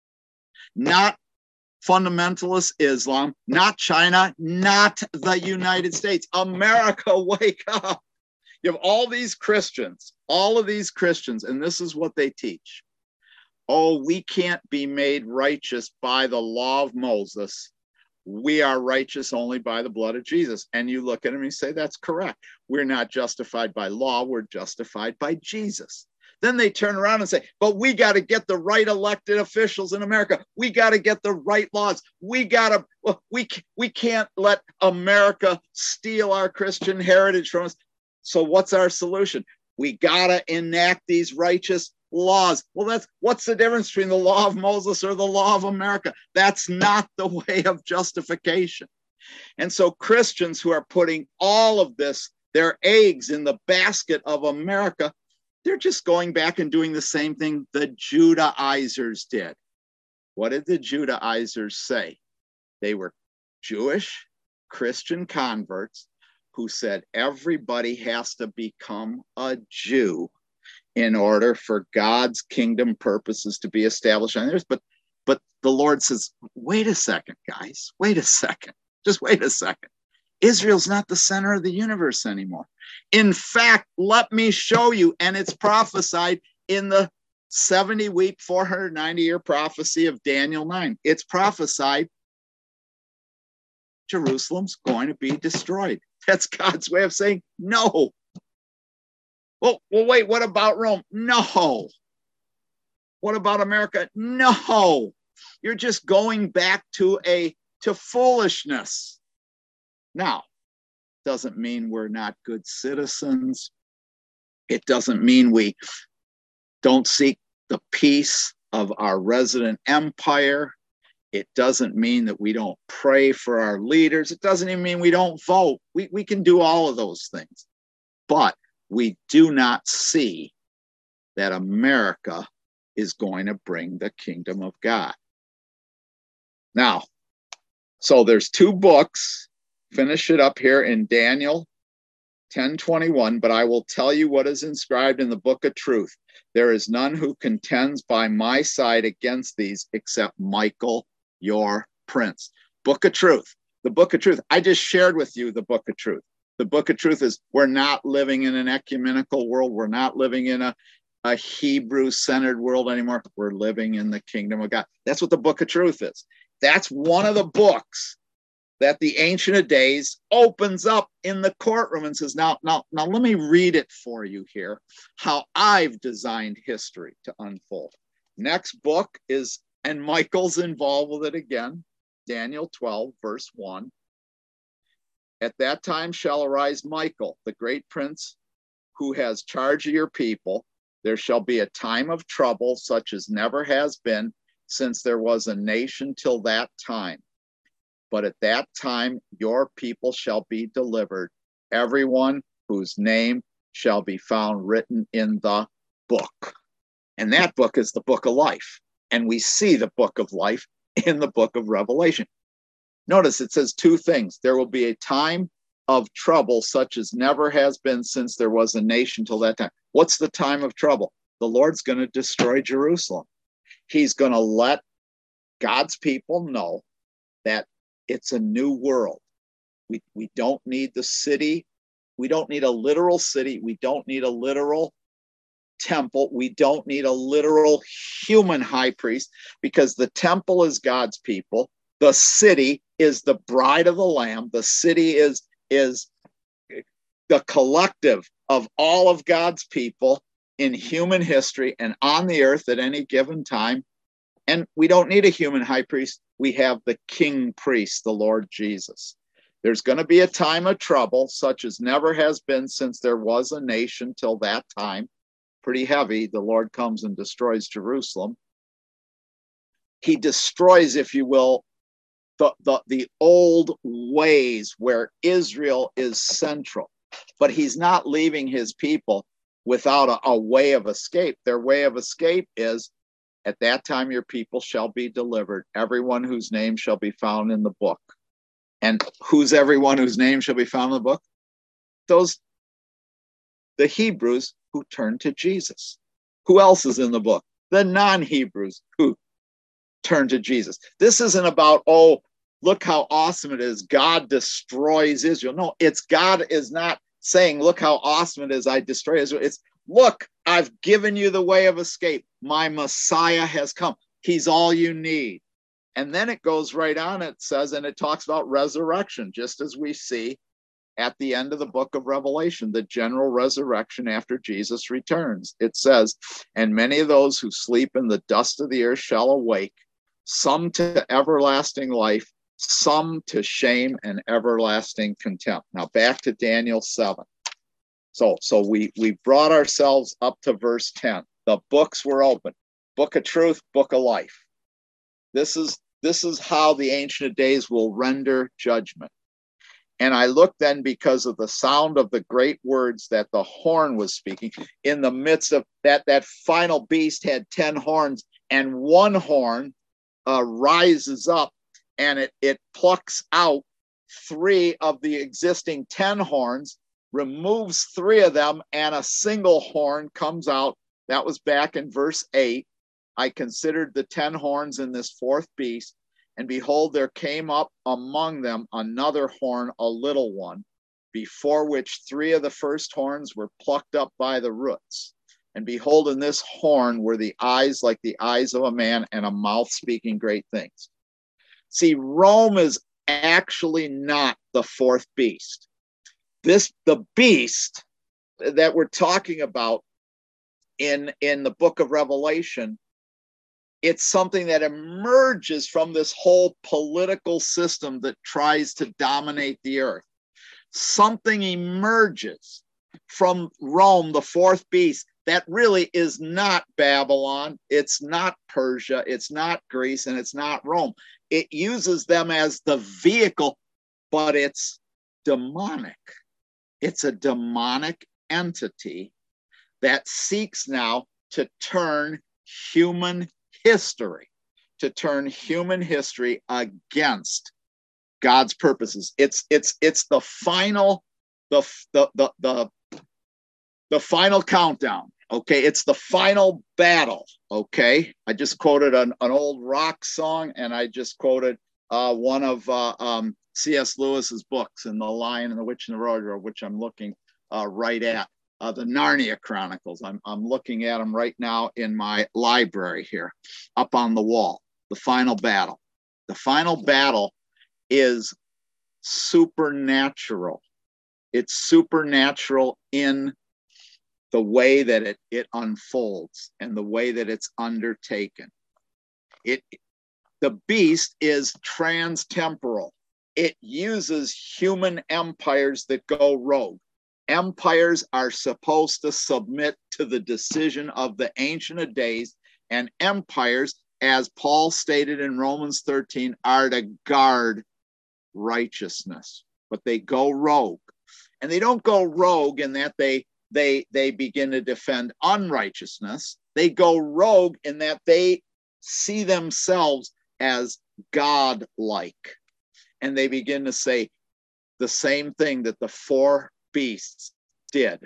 not fundamentalist Islam, not China, not the United States. America, wake up. You have all these Christians, all of these Christians, and this is what they teach. Oh, we can't be made righteous by the law of Moses. We are righteous only by the blood of Jesus. And you look at them and you say, that's correct. We're not justified by law. We're justified by Jesus. Then they turn around and say, but we got to get the right elected officials in America. We got to get the right laws. We got to, well, we, we can't let America steal our Christian heritage from us. So what's our solution? We got to enact these righteous laws. Well, that's what's the difference between the law of Moses or the law of America? That's not the way of justification. And so Christians who are putting all of this, their eggs in the basket of America, they're just going back and doing the same thing the Judaizers did. What did the Judaizers say? They were Jewish Christian converts who said everybody has to become a Jew in order for God's kingdom purposes to be established on earth. But, but the Lord says, wait a second, guys, wait a second, just wait a second. Israel's not the center of the universe anymore. In fact, let me show you, and it's prophesied in the seventy week, four hundred ninety year prophecy of Daniel nine. It's prophesied Jerusalem's going to be destroyed. That's God's way of saying no. Well, well, wait, what about Rome? No. What about America? No. You're just going back to a to foolishness. Now, doesn't mean we're not good citizens. It doesn't mean we don't seek the peace of our resident empire. It doesn't mean that we don't pray for our leaders. It doesn't even mean we don't vote. We, we can do all of those things. But we do not see that America is going to bring the kingdom of God. Now, so there's two books. Finish it up here in Daniel ten twenty-one, but I will tell you what is inscribed in the book of truth. There is none who contends by my side against these except Michael, your prince. Book of truth. The book of truth. I just shared with you the book of truth. The book of truth is we're not living in an ecumenical world. We're not living in a, a Hebrew-centered world anymore. We're living in the kingdom of God. That's what the book of truth is. That's one of the books that the Ancient of Days opens up in the courtroom and says, now, now, now let me read it for you here, how I've designed history to unfold. Next book is, and Michael's involved with it again, Daniel twelve, verse one. At that time shall arise Michael, the great prince, who has charge of your people. There shall be a time of trouble such as never has been since there was a nation till that time. But at that time, your people shall be delivered, everyone whose name shall be found written in the book. And that book is the book of life. And we see the book of life in the book of Revelation. Notice it says two things. There will be a time of trouble such as never has been since there was a nation till that time. What's the time of trouble? The Lord's going to destroy Jerusalem. He's going to let God's people know that it's a new world. We, we don't need the city. We don't need a literal city. We don't need a literal temple. We don't need a literal human high priest, because the temple is God's people. The city is the bride of the Lamb. The city is, is the collective of all of God's people. in human history and on the earth at any given time. And we don't need a human high priest. We have the king priest, the Lord Jesus. There's going to be a time of trouble, such as never has been since there was a nation till that time. Pretty heavy. The Lord comes and destroys Jerusalem. He destroys, if you will, the, the, the old ways where Israel is central. But he's not leaving his people without a, a way of escape. Their way of escape is, at that time your people shall be delivered, everyone whose name shall be found in the book. And who's everyone whose name shall be found in the book? Those, the Hebrews who turned to Jesus. Who else is in the book? The non-Hebrews who turned to Jesus. This isn't about, oh, look how awesome it is, God destroys Israel. No, it's God is not saying, look how awesome it is, I destroy Israel. It's, look, I've given you the way of escape. My Messiah has come. He's all you need. And then it goes right on, it says, and it talks about resurrection, just as we see at the end of the book of Revelation, the general resurrection after Jesus returns. It says, and many of those who sleep in the dust of the earth shall awake, some to everlasting life, some to shame and everlasting contempt. Now back to Daniel seven. So, so we, we brought ourselves up to verse ten. The books were open. Book of truth, book of life. This is, this is how the Ancient of Days will render judgment. And I looked then, because of the sound of the great words that the horn was speaking, in the midst of that, that final beast had ten horns, and one horn uh, rises up, and it, it plucks out three of the existing ten horns, removes three of them, and a single horn comes out. That was back in verse eight. I considered the ten horns in this fourth beast, and behold, there came up among them another horn, a little one, before which three of the first horns were plucked up by the roots. And behold, in this horn were the eyes like the eyes of a man, and a mouth speaking great things. See, Rome is actually not the fourth beast. This, the beast that we're talking about in, in the book of Revelation, it's something that emerges from this whole political system that tries to dominate the earth. Something emerges from Rome, the fourth beast, that really is not Babylon, it's not Persia, it's not Greece, and it's not Rome. It uses them as the vehicle, but it's demonic. It's a demonic entity that seeks now to turn human history, to turn human history against God's purposes. It's it's it's the final, the the the the, the final countdown. Okay, it's the final battle. Okay, I just quoted an, an old rock song, and I just quoted uh, one of uh, um, C S Lewis's books, in The Lion and the Witch and the Wardrobe, which I'm looking uh, right at. Uh, the Narnia Chronicles. I'm, I'm looking at them right now in my library here, up on the wall. The final battle. The final battle is supernatural. It's supernatural in the way that it, it unfolds and the way that it's undertaken. It, the beast is transtemporal. It uses human empires that go rogue. Empires are supposed to submit to the decision of the Ancient of Days, and empires, as Paul stated in Romans thirteen, are to guard righteousness, but they go rogue. And they don't go rogue in that they they they begin to defend unrighteousness. They go rogue in that they see themselves as God-like, and they begin to say the same thing that the four beasts did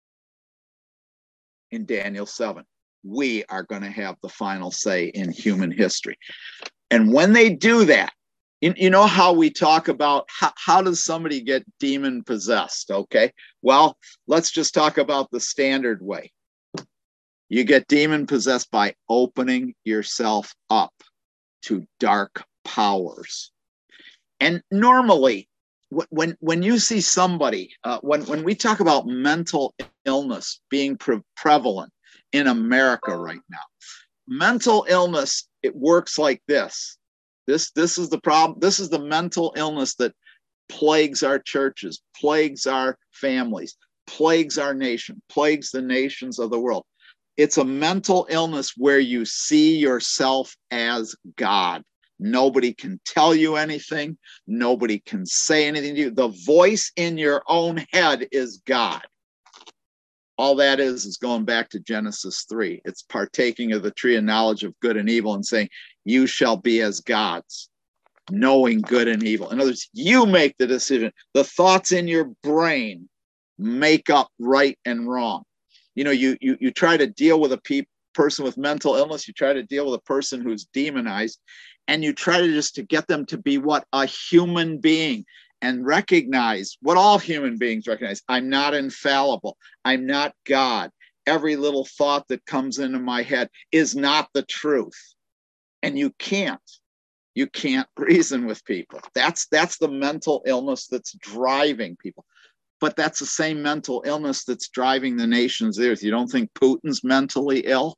in Daniel seven. We are going to have the final say in human history. And when they do that, you, you know how we talk about how, how does somebody get demon possessed? Okay, well, let's just talk about the standard way. You get demon possessed by opening yourself up to dark powers. And normally, When when you see somebody, uh, when, when we talk about mental illness being pre- prevalent, in America right now. Mental illness, it works like this. This, this is the problem. This is the mental illness that plagues our churches, plagues our families, plagues our nation, plagues the nations of the world. It's a mental illness where you see yourself as God. Nobody can tell you anything. Nobody can say anything to you. The voice in your own head is God. All that is is going back to Genesis three. It's partaking of the tree of knowledge of good and evil and saying, you shall be as gods, knowing good and evil. In other words, you make the decision. The thoughts in your brain make up right and wrong. You know, you you, you try to deal with a pe- person with mental illness. You try to deal with a person who's demonized, and you try to just to get them to be what? A human being. And recognize what all human beings recognize. I'm not infallible. I'm not God. Every little thought that comes into my head is not the truth. And you can't. You can't reason with people. That's, that's the mental illness that's driving people. But that's the same mental illness that's driving the nations of the earth. You don't think Putin's mentally ill?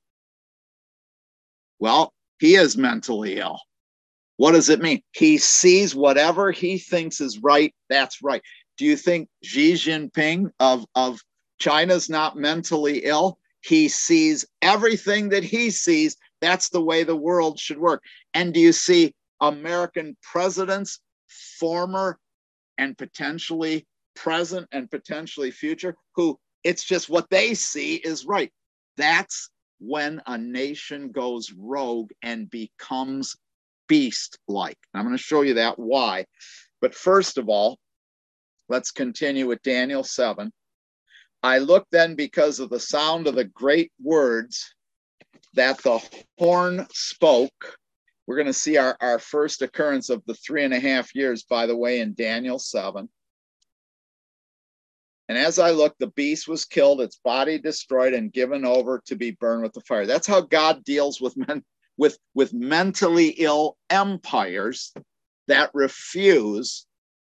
Well, he is mentally ill. What does it mean? He sees whatever he thinks is right, that's right. Do you think Xi Jinping of, of China's not mentally ill? He sees everything that he sees. That's the way the world should work. And do you see American presidents, former and potentially present and potentially future, who it's just what they see is right? That's when a nation goes rogue and becomes beast-like. I'm going to show you that why. But first of all, let's continue with Daniel seven. I looked then because of the sound of the great words that the horn spoke. We're going to see our, our first occurrence of the three and a half years, by the way, in Daniel seven. And as I looked, the beast was killed, its body destroyed and given over to be burned with the fire. That's how God deals with men. With, with mentally ill empires that refuse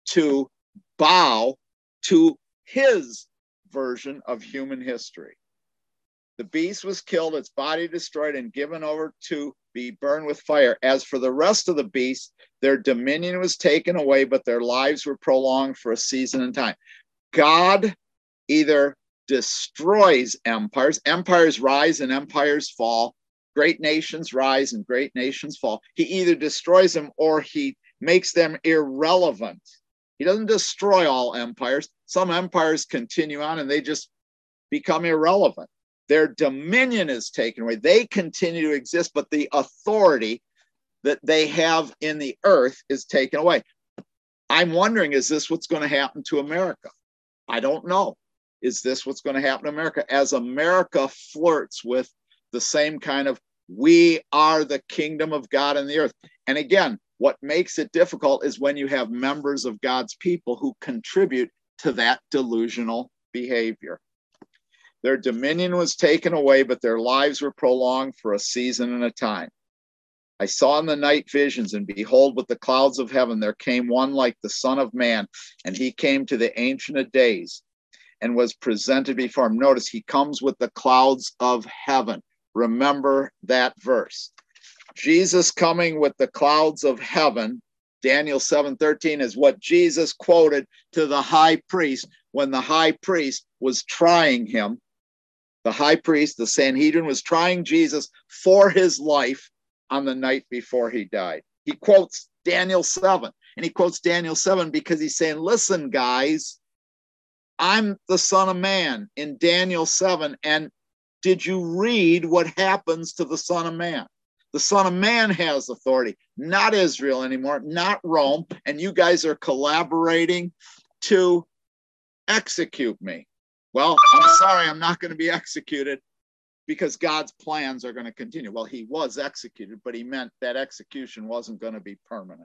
to bow to his version of human history. The beast was killed, its body destroyed, and given over to be burned with fire. As for the rest of the beasts, their dominion was taken away, but their lives were prolonged for a season and time. God either destroys empires, empires rise and empires fall. Great nations rise and great nations fall. He either destroys them or he makes them irrelevant. He doesn't destroy all empires. Some empires continue on and they just become irrelevant. Their dominion is taken away. They continue to exist, but the authority that they have in the earth is taken away. I'm wondering, is this what's going to happen to America? I don't know. Is this what's going to happen to America? As America flirts with the same kind of, we are the kingdom of God in the earth. And again, what makes it difficult is when you have members of God's people who contribute to that delusional behavior. Their dominion was taken away, but their lives were prolonged for a season and a time. I saw in the night visions, and behold, with the clouds of heaven, there came one like the Son of Man, and he came to the Ancient of Days and was presented before him. Notice he comes with the clouds of heaven. Remember that verse. Jesus coming with the clouds of heaven, Daniel seven thirteen, is what Jesus quoted to the high priest when the high priest was trying him. The high priest, the Sanhedrin, was trying Jesus for his life on the night before he died. He quotes Daniel seven, and he quotes Daniel seven because he's saying, listen, guys, I'm the Son of Man in Daniel seven, and did you read what happens to the Son of Man? The Son of Man has authority, not Israel anymore, not Rome, and you guys are collaborating to execute me. Well, I'm sorry, I'm not going to be executed because God's plans are going to continue. Well, he was executed, but he meant that execution wasn't going to be permanent.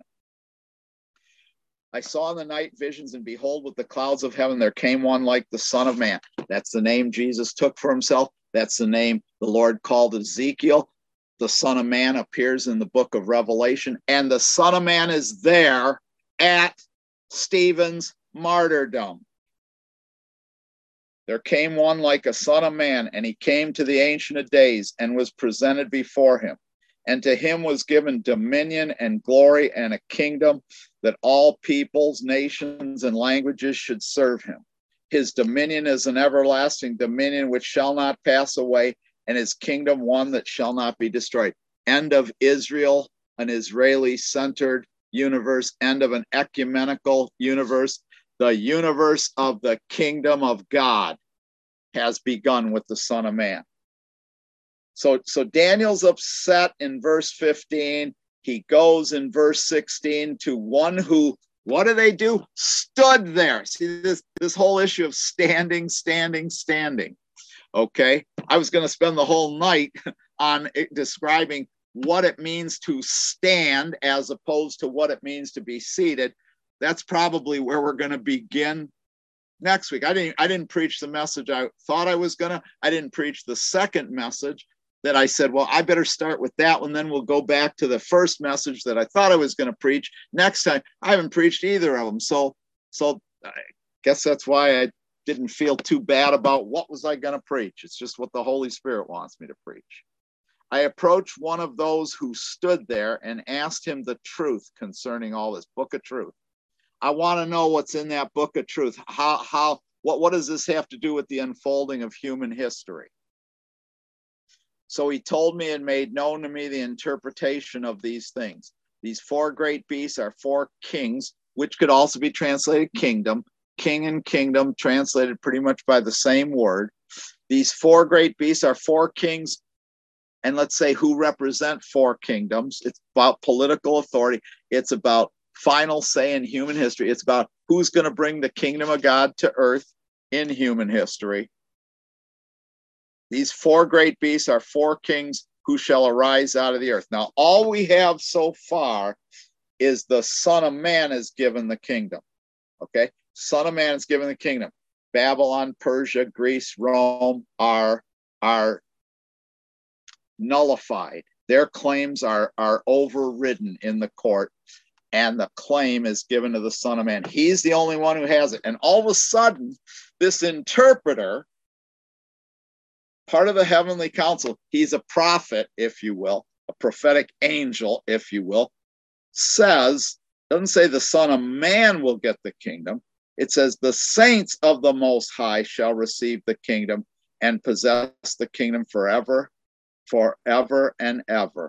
I saw in the night visions, and behold, with the clouds of heaven, there came one like the Son of Man. That's the name Jesus took for himself. That's the name the Lord called Ezekiel. The Son of Man appears in the book of Revelation, and the Son of Man is there at Stephen's martyrdom. There came one like a son of man, and he came to the Ancient of Days and was presented before him. And to him was given dominion and glory and a kingdom that all peoples, nations, and languages should serve him. His dominion is an everlasting dominion which shall not pass away, and his kingdom one that shall not be destroyed. End of Israel, an Israeli-centered universe. End of an ecumenical universe. The universe of the kingdom of God has begun with the Son of Man. So, so Daniel's upset in verse fifteen. He goes in verse sixteen to one who, what do they do? Stood there. See this, this whole issue of standing, standing, standing. Okay. I was going to spend the whole night on it, describing what it means to stand as opposed to what it means to be seated. That's probably where we're going to begin next week. I didn't, I didn't preach the message I thought I was going to. I didn't preach the second message that I said, well, I better start with that one. Then we'll go back to the first message that I thought I was going to preach next time. I haven't preached either of them. So, so I guess that's why I didn't feel too bad about what was I going to preach. It's just what the Holy Spirit wants me to preach. I approached one of those who stood there and asked him the truth concerning all this book of truth. I want to know what's in that book of truth. How, how, what, what does this have to do with the unfolding of human history? So he told me and made known to me the interpretation of these things. These four great beasts are four kings, which could also be translated kingdom. King and kingdom translated pretty much by the same word. These four great beasts are four kings, and let's say who represent four kingdoms. It's about political authority. It's about final say in human history. It's about who's going to bring the kingdom of God to earth in human history. These four great beasts are four kings who shall arise out of the earth. Now, all we have so far is the Son of Man is given the kingdom. Okay? Son of Man is given the kingdom. Babylon, Persia, Greece, Rome are, are nullified. Their claims are, are overridden in the court, and the claim is given to the Son of Man. He's the only one who has it. And all of a sudden, this interpreter, part of the heavenly council, he's a prophet, if you will, a prophetic angel, if you will, says, doesn't say the Son of Man will get the kingdom. It says the saints of the Most High shall receive the kingdom and possess the kingdom forever, forever and ever.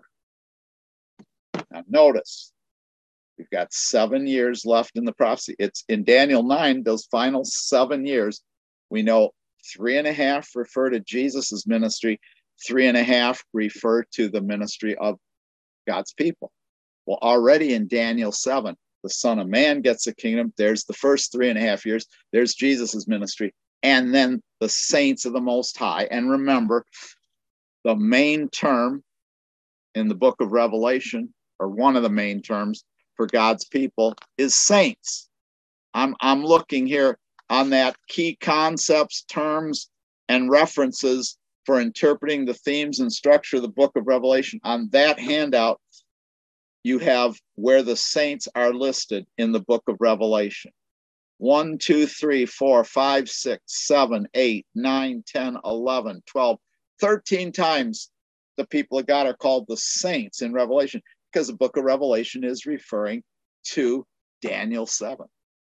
Now notice, we've got seven years left in the prophecy. It's in Daniel nine, those final seven years, we know three and a half refer to Jesus's ministry. Three and a half refer to the ministry of God's people. Well, already in Daniel seven, the Son of Man gets the kingdom. There's the first three and a half years. There's Jesus's ministry. And then the saints of the Most High. And remember, the main term in the book of Revelation, or one of the main terms for God's people, is saints. I'm, I'm looking here on that key concepts, terms, and references for interpreting the themes and structure of the book of Revelation. On that handout, you have where the saints are listed in the book of Revelation. one, two, three, four, five, six, seven, eight, nine, ten, eleven, twelve, thirteen times the people of God are called the saints in Revelation, because the book of Revelation is referring to Daniel seven.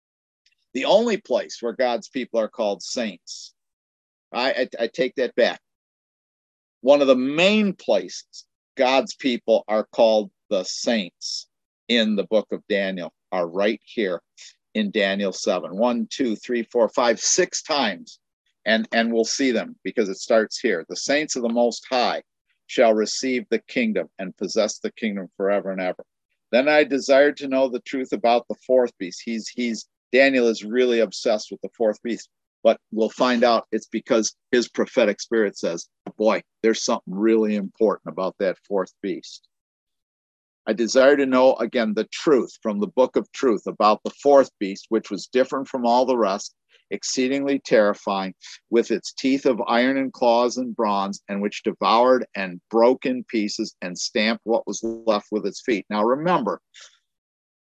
The only place where God's people are called saints. I, I, I take that back. One of the main places God's people are called the saints in the book of Daniel are right here in Daniel seven. One, two, three, four, five, six times. And, and we'll see them because it starts here. The saints of the Most High shall receive the kingdom and possess the kingdom forever and ever. Then I desired to know the truth about the fourth beast. He's, he's, Daniel is really obsessed with the fourth beast, but we'll find out it's because his prophetic spirit says, boy, there's something really important about that fourth beast. I desire to know, again, the truth from the book of truth about the fourth beast, which was different from all the rest, exceedingly terrifying, with its teeth of iron and claws and bronze, and which devoured and broke in pieces and stamped what was left with its feet. Now remember,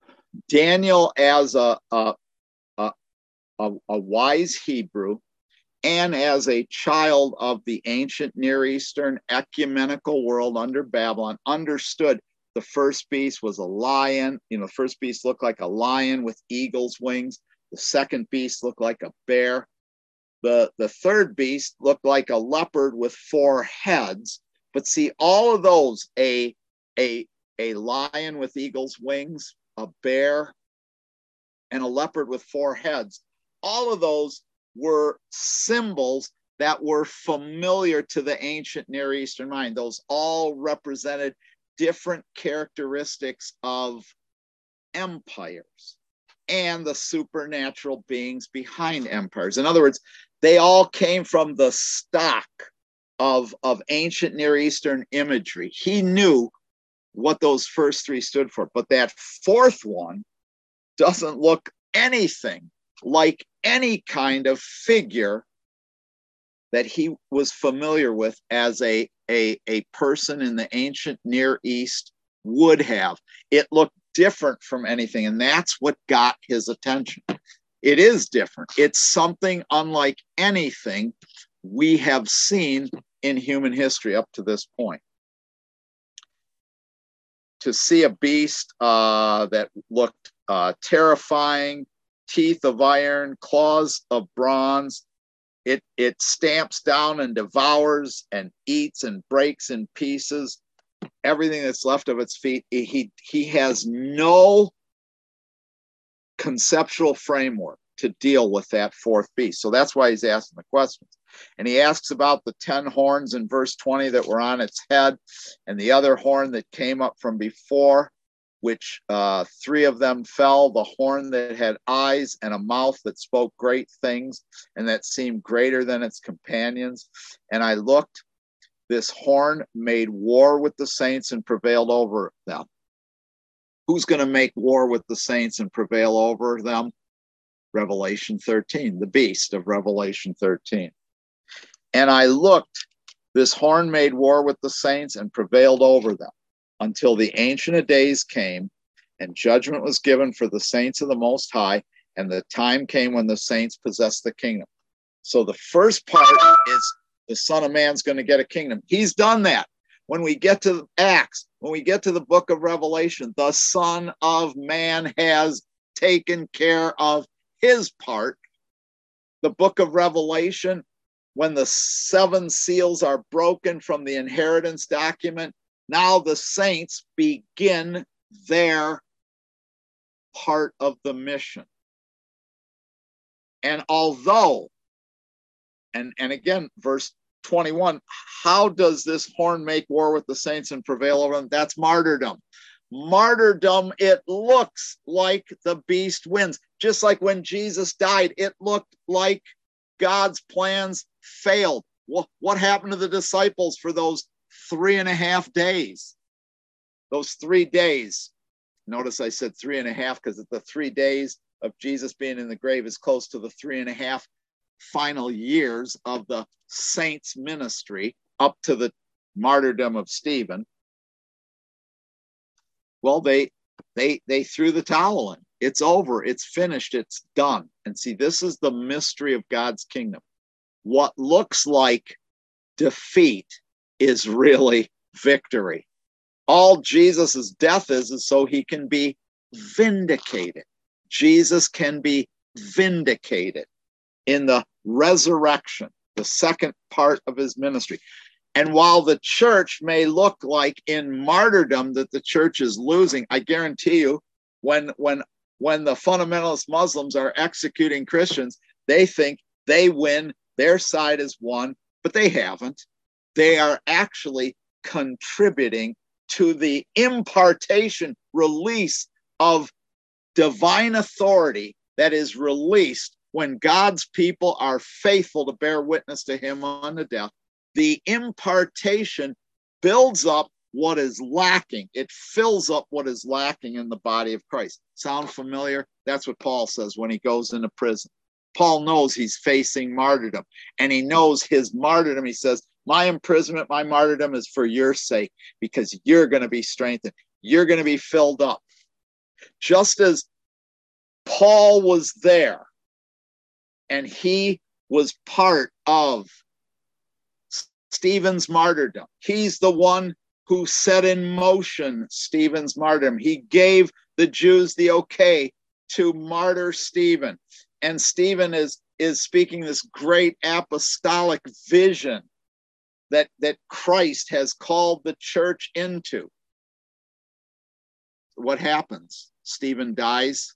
Daniel, as a, a, a, a wise Hebrew, and as a child of the ancient Near Eastern ecumenical world under Babylon, understood the first beast was a lion. You know, the first beast looked like a lion with eagle's wings. The second beast looked like a bear. The, the third beast looked like a leopard with four heads. But see, all of those, a, a, a lion with eagle's wings, a bear, and a leopard with four heads, all of those were symbols that were familiar to the ancient Near Eastern mind. Those all represented different characteristics of empires and the supernatural beings behind empires. In other words, they all came from the stock of, of ancient Near Eastern imagery. He knew what those first three stood for, but that fourth one doesn't look anything like any kind of figure that he was familiar with as a, a, a person in the ancient Near East would have. It looked different from anything, and that's what got his attention. It is different. It's something unlike anything we have seen in human history up to this point. To see a beast uh, that looked uh, terrifying, teeth of iron, claws of bronze, it, it stamps down and devours and eats and breaks in pieces everything that's left of its feet. He, he has no conceptual framework to deal with that fourth beast. So that's why he's asking the questions. And he asks about the ten horns in verse twenty that were on its head, and the other horn that came up from before, which uh, three of them fell, the horn that had eyes and a mouth that spoke great things and that seemed greater than its companions. And I looked, this horn made war with the saints and prevailed over them. Who's going to make war with the saints and prevail over them? Revelation thirteen, the beast of Revelation thirteen. And I looked, this horn made war with the saints and prevailed over them until the Ancient of Days came and judgment was given for the saints of the Most High, and the time came when the saints possessed the kingdom. So the first part is the Son of Man's going to get a kingdom. He's done that. When we get to Acts, when we get to the book of Revelation, the Son of Man has taken care of his part. The book of Revelation, when the seven seals are broken from the inheritance document, now the saints begin their part of the mission. And although, and, and again, verse twenty-one, how does this horn make war with the saints and prevail over them? That's martyrdom. Martyrdom, it looks like the beast wins. Just like when Jesus died, it looked like God's plans failed. What, what happened to the disciples for those three and a half days? Those three days. Notice I said three and a half because the three days of Jesus being in the grave is close to the three and a half final years of the saints' ministry up to the martyrdom of Stephen. Well, they they they threw the towel in. It's over. It's finished. It's done. And see, this is the mystery of God's kingdom. What looks like defeat is really victory. All Jesus's death is is so he can be vindicated. Jesus can be vindicated in the resurrection, the second part of his ministry. And while the church may look like in martyrdom that the church is losing, I guarantee you, when when when the fundamentalist Muslims are executing Christians, they think they win, their side is won, but they haven't. They are actually contributing to the impartation, release of divine authority that is released when God's people are faithful to bear witness to him unto death. The impartation builds up what is lacking. It fills up what is lacking in the body of Christ. Sound familiar? That's what Paul says when he goes into prison. Paul knows he's facing martyrdom, and he knows his martyrdom. He says, my imprisonment, my martyrdom is for your sake, because you're going to be strengthened. You're going to be filled up. Just as Paul was there, and he was part of Stephen's martyrdom. He's the one who set in motion Stephen's martyrdom. He gave the Jews the okay to martyr Stephen. And Stephen is, is speaking this great apostolic vision that, that Christ has called the church into. What happens? Stephen dies.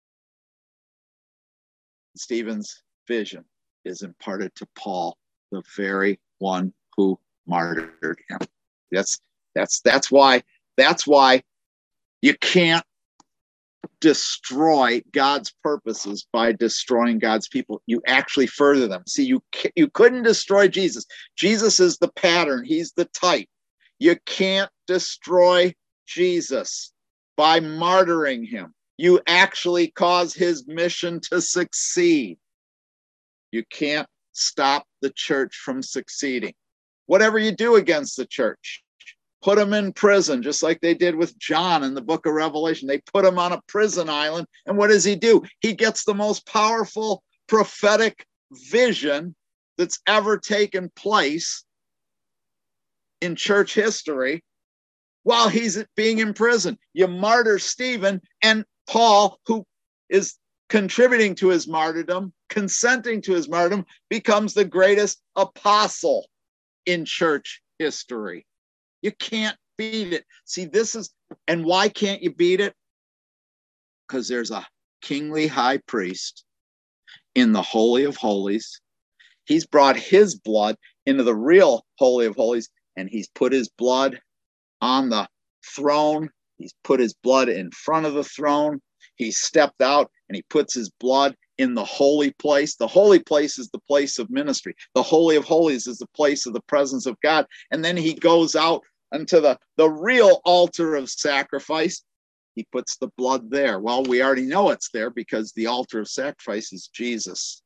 Stephen's vision is imparted to Paul, the very one who martyred him. That's that's that's why that's why you can't destroy God's purposes by destroying God's people. You actually further them. See, you you couldn't destroy Jesus. Jesus is the pattern. He's the type. You can't destroy Jesus by martyring him. You actually cause his mission to succeed. You can't stop the church from succeeding. Whatever you do against the church, put him in prison, just like they did with John in the book of Revelation. They put him on a prison island, and what does he do? He gets the most powerful prophetic vision that's ever taken place in church history while he's being in prison. You martyr Stephen, and Paul, who is contributing to his martyrdom, consenting to his martyrdom, becomes the greatest apostle in church history. You can't beat it. See, this is, and why can't you beat it? Because there's a kingly high priest in the Holy of Holies. He's brought his blood into the real Holy of Holies, and he's put his blood on the throne. He's put his blood in front of the throne. He stepped out and he puts his blood in the holy place. The holy place is the place of ministry. The Holy of Holies is the place of the presence of God. And then he goes out into the, the real altar of sacrifice. He puts the blood there. Well, we already know it's there because the altar of sacrifice is Jesus.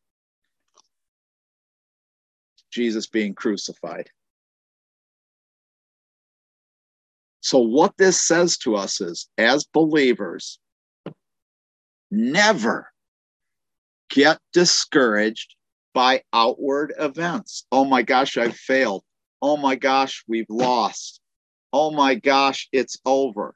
Jesus being crucified. So what this says to us is, as believers, never get discouraged by outward events. Oh my gosh, I've failed. Oh my gosh, we've lost. Oh my gosh, it's over.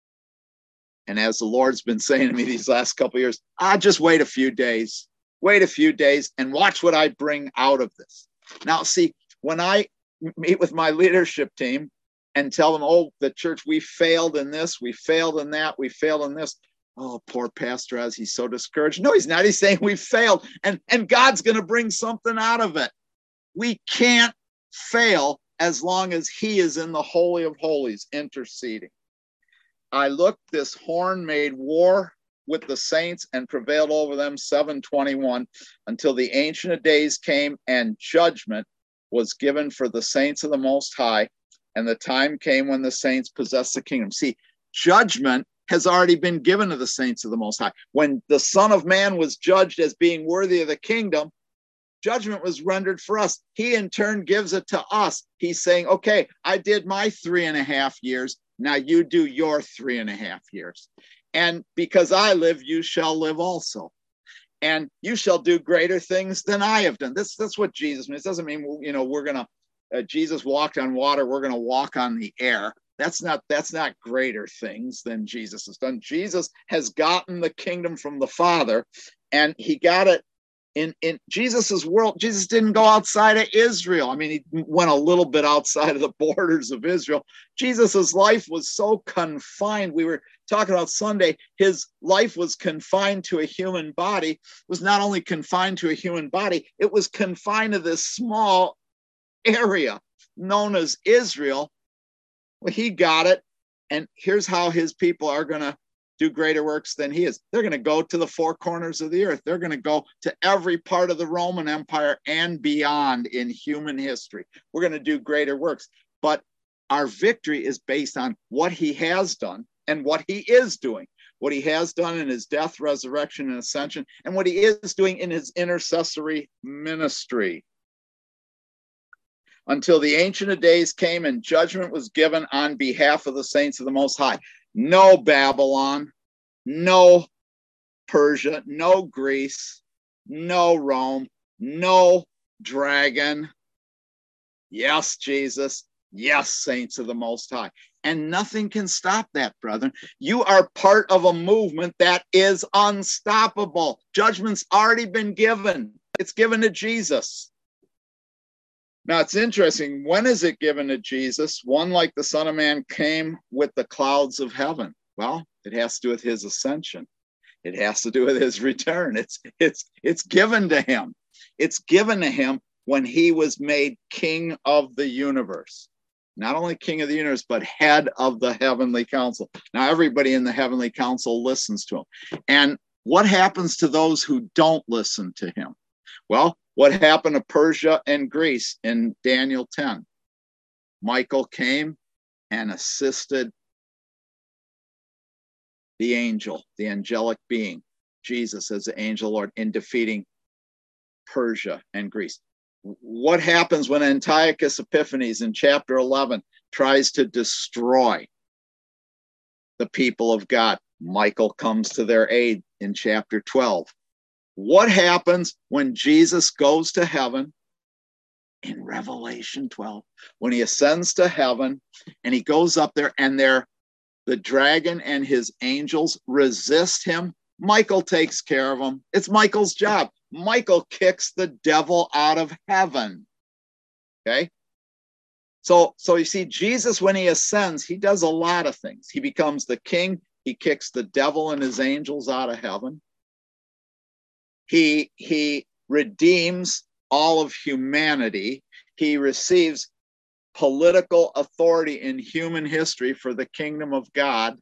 And as the Lord's been saying to me these last couple of years, ah, just wait a few days. Wait a few days and watch what I bring out of this. Now, see, when I meet with my leadership team and tell them, oh, the church, we failed in this, we failed in that, we failed in this. Oh, poor Pastor Az, he's so discouraged. No, he's not. He's saying we failed, and, and God's going to bring something out of it. We can't fail as long as he is in the Holy of Holies interceding. I looked, this horn made war with the saints and prevailed over them, seven twenty-one, until the Ancient of Days came and judgment was given for the saints of the Most High, and the time came when the saints possessed the kingdom. See, judgment has already been given to the saints of the Most High. When the Son of Man was judged as being worthy of the kingdom, judgment was rendered for us. He in turn gives it to us. He's saying, okay, I did my three and a half years. Now you do your three and a half years. And because I live, you shall live also. And you shall do greater things than I have done. This, that's what Jesus means. It doesn't mean, you know, we're going to, uh, Jesus walked on water, we're going to walk on the air. That's not, that's not greater things than Jesus has done. Jesus has gotten the kingdom from the Father, and he got it in, in Jesus's world. Jesus didn't go outside of Israel. I mean, he went a little bit outside of the borders of Israel. Jesus's life was so confined. We were talking about Sunday. His life was confined to a human body. It was not only confined to a human body, it was confined to this small area known as Israel. Well, he got it. And here's how his people are going to do greater works than he is. They're going to go to the four corners of the earth. They're going to go to every part of the Roman Empire and beyond in human history. We're going to do greater works. But our victory is based on what he has done and what he is doing. What he has done in his death, resurrection, and ascension, and what he is doing in his intercessory ministry. Until the Ancient of Days came and judgment was given on behalf of the saints of the Most High. No Babylon, no Persia, no Greece, no Rome, no dragon. Yes, Jesus. Yes, saints of the Most High. And nothing can stop that, brethren. You are part of a movement that is unstoppable. Judgment's already been given. It's given to Jesus. Now, it's interesting. When is it given to Jesus? One like the Son of Man came with the clouds of heaven. Well, it has to do with his ascension. It has to do with his return. It's, it's, it's given to him. It's given to him when he was made king of the universe. Not only king of the universe, but head of the heavenly council. Now, everybody in the heavenly council listens to him. And what happens to those who don't listen to him? Well, what happened to Persia and Greece in Daniel ten? Michael came and assisted the angel, the angelic being, Jesus as the angel Lord, in defeating Persia and Greece. What happens when Antiochus Epiphanes in chapter eleven tries to destroy the people of God? Michael comes to their aid in chapter twelve. What happens when Jesus goes to heaven in Revelation twelve? When he ascends to heaven and he goes up there and there, the dragon and his angels resist him. Michael takes care of them. It's Michael's job. Michael kicks the devil out of heaven. Okay? So, so you see, Jesus, when he ascends, he does a lot of things. He becomes the king. He kicks the devil and his angels out of heaven. He, he redeems all of humanity. He receives political authority in human history for the kingdom of God.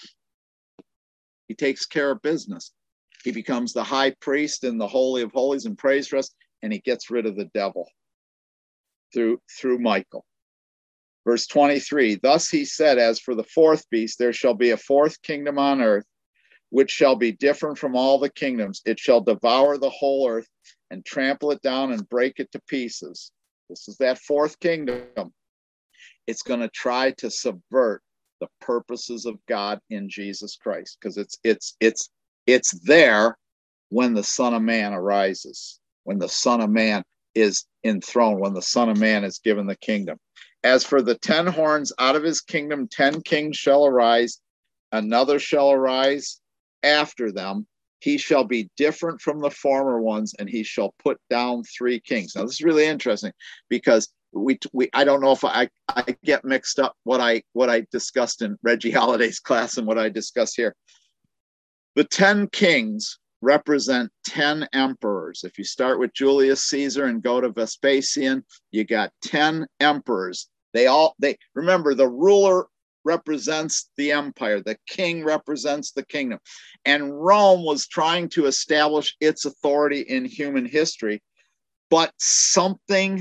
He takes care of business. He becomes the high priest in the Holy of Holies and prays for us, and he gets rid of the devil through, through Michael. Verse twenty-three, thus he said, as for the fourth beast, there shall be a fourth kingdom on earth, which shall be different from all the kingdoms. It shall devour the whole earth and trample it down and break it to pieces. This is that fourth kingdom. It's going to try to subvert the purposes of God in Jesus Christ, because it's it's it's it's there when the Son of Man arises, when the Son of Man is enthroned, when the Son of Man is given the kingdom. As for the ten horns, out of his kingdom ten kings shall arise, another shall arise after them. He shall be different from the former ones, and he shall put down three kings. Now, this is really interesting, because we we I don't know if I, I get mixed up what I what I discussed in Reggie Holiday's class and what I discuss here. The ten kings represent ten emperors. If you start with Julius Caesar and go to Vespasian, you got ten emperors. They all they remember the ruler represents the empire, the king represents the kingdom. And Rome was trying to establish its authority in human history, but something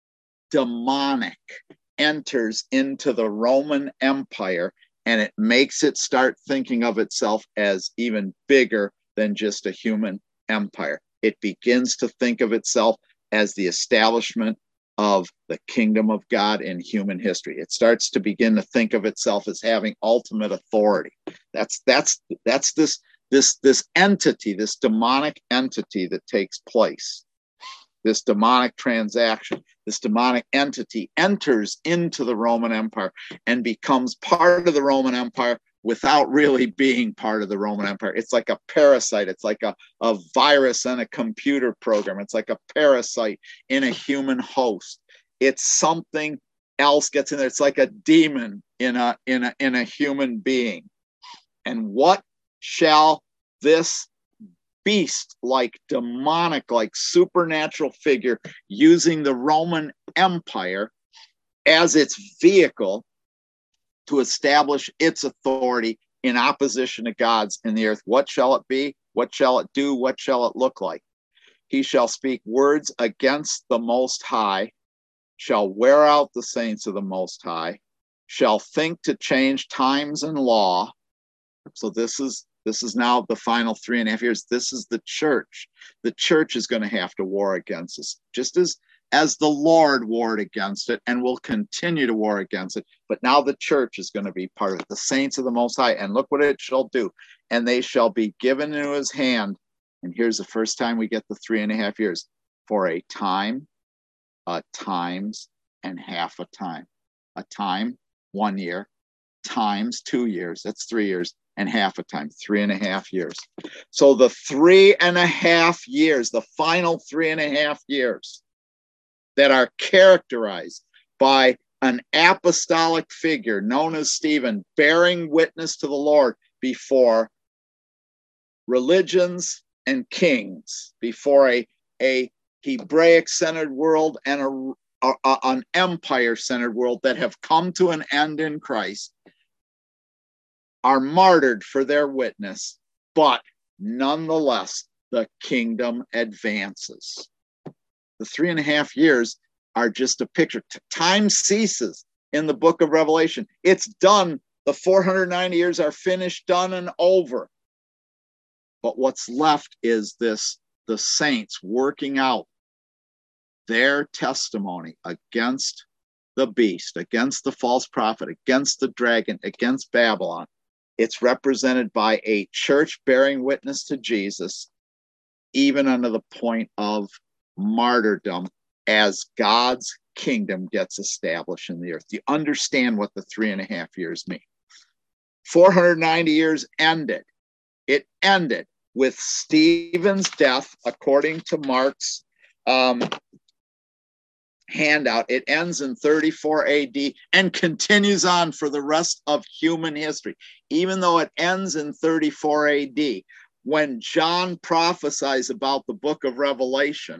demonic enters into the Roman Empire, and it makes it start thinking of itself as even bigger than just a human empire. It begins to think of itself as the establishment of the kingdom of God in human history. It starts to begin to think of itself as having ultimate authority. That's that's that's this this this entity, this demonic entity that takes place. This demonic transaction, this demonic entity enters into the Roman Empire and becomes part of the Roman Empire without really being part of the Roman Empire. It's like a parasite. It's like a, a virus in a computer program. It's like a parasite in a human host. It's something else gets in there. It's like a demon in a, in a, in a human being. And what shall this beast, like demonic, like supernatural figure, using the Roman Empire as its vehicle to establish its authority in opposition to God's in the earth? What shall it be? What shall it do? What shall it look like? He shall speak words against the Most High, shall wear out the saints of the Most High, shall think to change times and law. So this is This is now the final three and a half years. This is the church. The church is going to have to war against us, just as, as the Lord warred against it and will continue to war against it. But now the church is going to be part of it, the saints of the Most High. And look what it shall do. And they shall be given into his hand. And here's the first time we get the three and a half years. for a time, a times, and half a time. A time, one year, times two years, that's three years, and half a time, three and a half years. So the three and a half years, the final three and a half years that are characterized by an apostolic figure known as Stephen, bearing witness to the Lord before religions and kings, before a, a Hebraic-centered world and a, a, a, an empire-centered world that have come to an end in Christ, are martyred for their witness, but nonetheless, the kingdom advances. The three and a half years are just a picture. Time ceases in the book of Revelation. It's done. The four hundred ninety years are finished, done, and over. But what's left is this, the saints working out their testimony against the beast, against the false prophet, against the dragon, against Babylon. It's represented by a church bearing witness to Jesus, even under the point of martyrdom, as God's kingdom gets established in the earth. Do you understand what the three and a half years mean? four hundred ninety years ended. It ended with Stephen's death, according to Mark's um, handout. It ends in thirty-four A D and continues on for the rest of human history. Even though it ends in thirty-four A D, when John prophesies about the book of Revelation,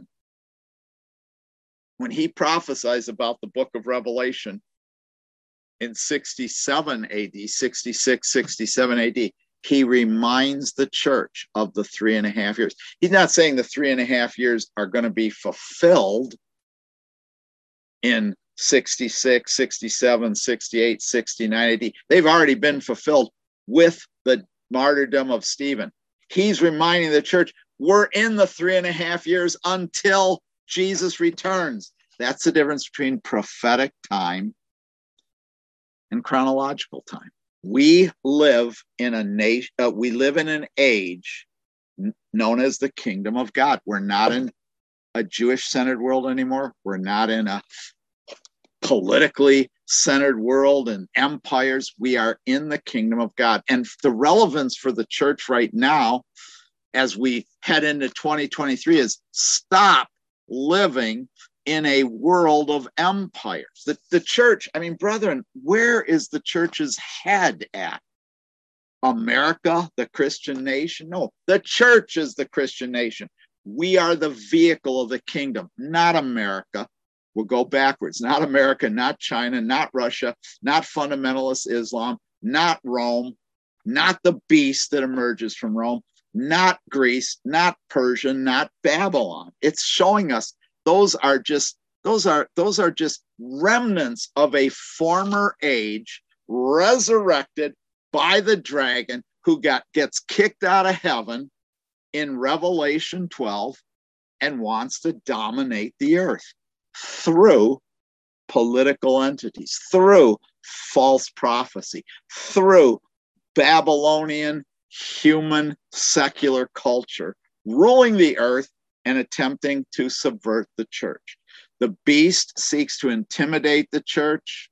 when he prophesies about the book of Revelation in sixty-seven A D, sixty-six, sixty-seven A D, he reminds the church of the three and a half years. He's not saying the three and a half years are going to be fulfilled in sixty-six, sixty-seven, sixty-eight, sixty-nine A D. They've already been fulfilled with the martyrdom of Stephen. He's reminding the church, we're in the three and a half years until Jesus returns. That's the difference between prophetic time and chronological time. We live in a nation, uh, we live in an age known as the kingdom of God. We're not in a Jewish-centered world anymore. We're not in a politically centered world and empires. We are in the kingdom of God. And the relevance for the church right now, as we head into twenty twenty-three, is stop living in a world of empires. The, the church, I mean, brethren, where is the church's head at? America, the Christian nation? No, the church is the Christian nation. We are the vehicle of the kingdom, not America. We'll go backwards. Not America, not China, not Russia, not fundamentalist Islam, not Rome, not the beast that emerges from Rome, not Greece, not Persia, not Babylon. It's showing us those are just those are those are just remnants of a former age resurrected by the dragon who got gets kicked out of heaven in Revelation twelve and wants to dominate the earth through political entities, through false prophecy, through Babylonian human secular culture, ruling the earth and attempting to subvert the church. The beast seeks to intimidate the church,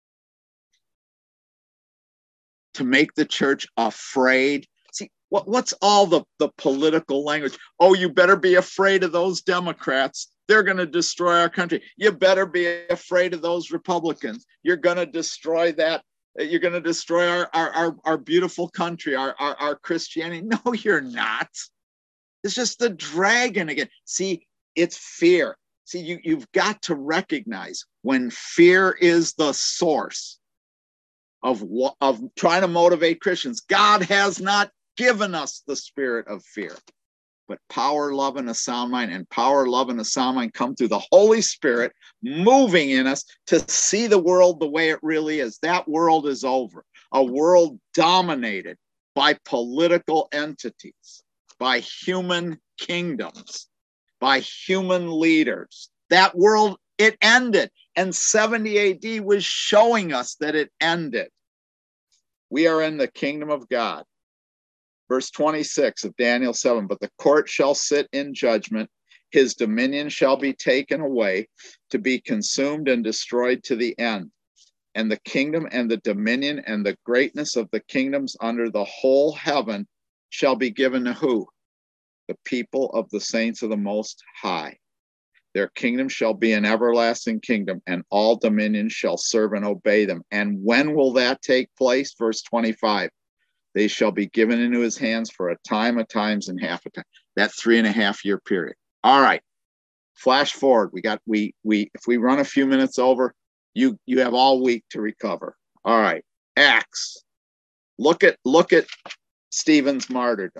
to make the church afraid. See, what, what's all the, the political language? Oh, you better be afraid of those Democrats. They're going to destroy our country. You better be afraid of those Republicans. You're going to destroy that. You're going to destroy our, our, our, our beautiful country, our, our, our Christianity. No, you're not. It's just the dragon again. See, it's fear. See, you, you've got to recognize when fear is the source of, of trying to motivate Christians. God has not given us the spirit of fear, but power, love, and a sound mind. And power, love, and a sound mind come through the Holy Spirit moving in us to see the world the way it really is. That world is over. A world dominated by political entities, by human kingdoms, by human leaders. That world, it ended. And seventy A D was showing us that it ended. We are in the kingdom of God. Verse twenty-six of Daniel seven, but the court shall sit in judgment, His dominion shall be taken away, to be consumed and destroyed to the end. And the kingdom and the dominion and the greatness of the kingdoms under the whole heaven shall be given to who? The people of the saints of the Most High. Their kingdom shall be an everlasting kingdom, and all dominions shall serve and obey them. And when will that take place? Verse twenty-five. They shall be given into his hands for a time, a times, and half a time. That three and a half year period. All right. Flash forward. We got we we if we run a few minutes over, you you have all week to recover. All right. Acts. Look at look at Stephen's martyrdom.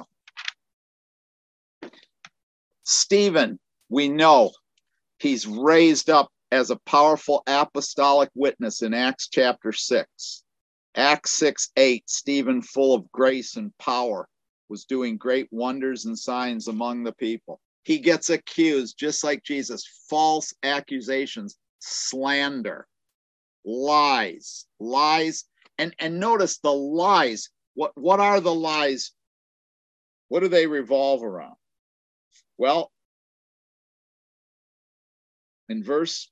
Stephen, we know he's raised up as a powerful apostolic witness in Acts chapter six. Acts six eight, Stephen, full of grace and power, was doing great wonders and signs among the people. He gets accused, just like Jesus, false accusations, slander, lies, lies. And, and notice the lies. What, what are the lies? What do they revolve around? Well, in verse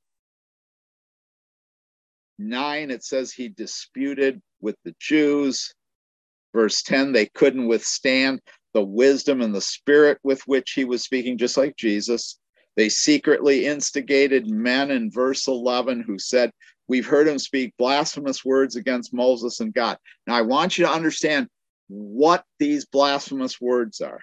nine, it says he disputed with the Jews. Verse ten, they couldn't withstand the wisdom and the spirit with which he was speaking, just like Jesus. They secretly instigated men in verse eleven who said, we've heard him speak blasphemous words against Moses and God. Now, I want you to understand what these blasphemous words are.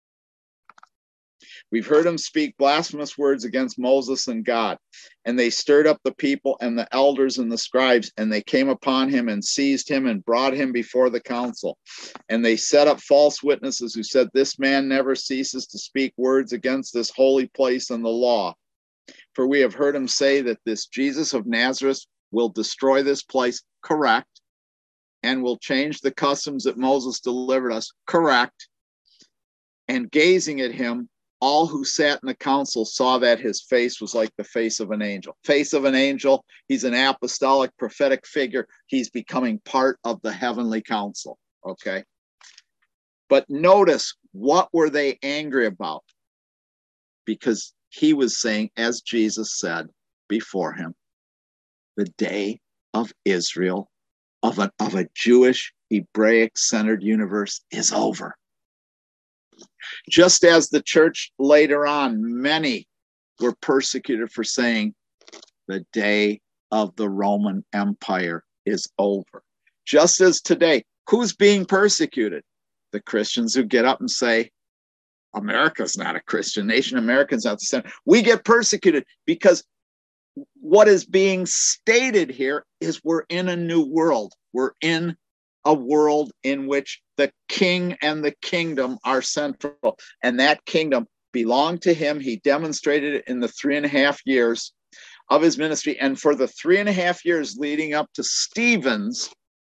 We've heard him speak blasphemous words against Moses and God. And they stirred up the people and the elders and the scribes, and they came upon him and seized him and brought him before the council. And they set up false witnesses who said, this man never ceases to speak words against this holy place and the law. For we have heard him say that this Jesus of Nazareth will destroy this place, correct, and will change the customs that Moses delivered us, correct. And gazing at him, all who sat in the council saw that his face was like the face of an angel. Face of an angel. He's an apostolic prophetic figure. He's becoming part of the heavenly council. Okay. But notice, what were they angry about? Because he was saying, as Jesus said before him, the day of Israel, of a, of a Jewish, Hebraic-centered universe is over. Just as the church later on, many were persecuted for saying the day of the Roman Empire is over. Just as today, who's being persecuted? The Christians who get up and say, America's not a Christian nation. America's not the center. We get persecuted because what is being stated here is we're in a new world. We're in a world in which the king and the kingdom are central, and that kingdom belonged to him. He demonstrated it in the three and a half years of his ministry. And for the three and a half years leading up to Stephen's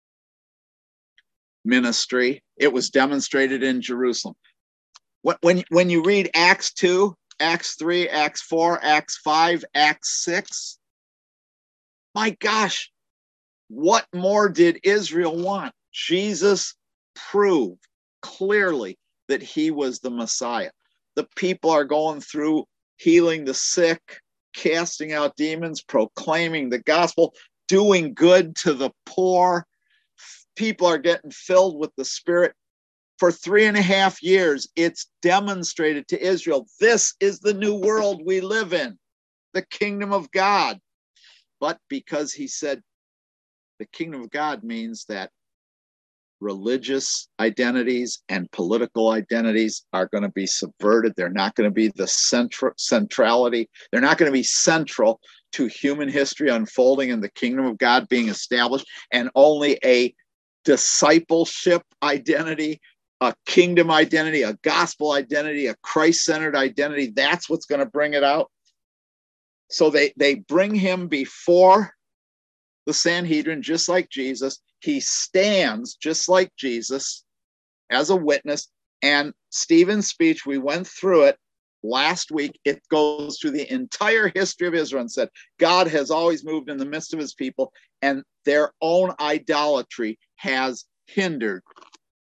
ministry, it was demonstrated in Jerusalem. When, when you read Acts two, Acts three, Acts four, Acts five, Acts six, my gosh, what more did Israel want? Jesus proved clearly that he was the Messiah. The people are going through healing the sick, casting out demons, proclaiming the gospel, doing good to the poor. People are getting filled with the Spirit. For three and a half years, it's demonstrated to Israel, this is the new world we live in, the kingdom of God. But because he said the kingdom of God means that religious identities and political identities are going to be subverted. They're not going to be the central centrality. They're not going to be central to human history unfolding and the kingdom of God being established, and only a discipleship identity, a kingdom identity, a gospel identity, a Christ-centered identity. That's what's going to bring it out. So they, they bring him before the Sanhedrin, just like Jesus. He stands just like Jesus as a witness. And Stephen's speech, we went through it last week. It goes through the entire history of Israel and said, God has always moved in the midst of his people, and their own idolatry has hindered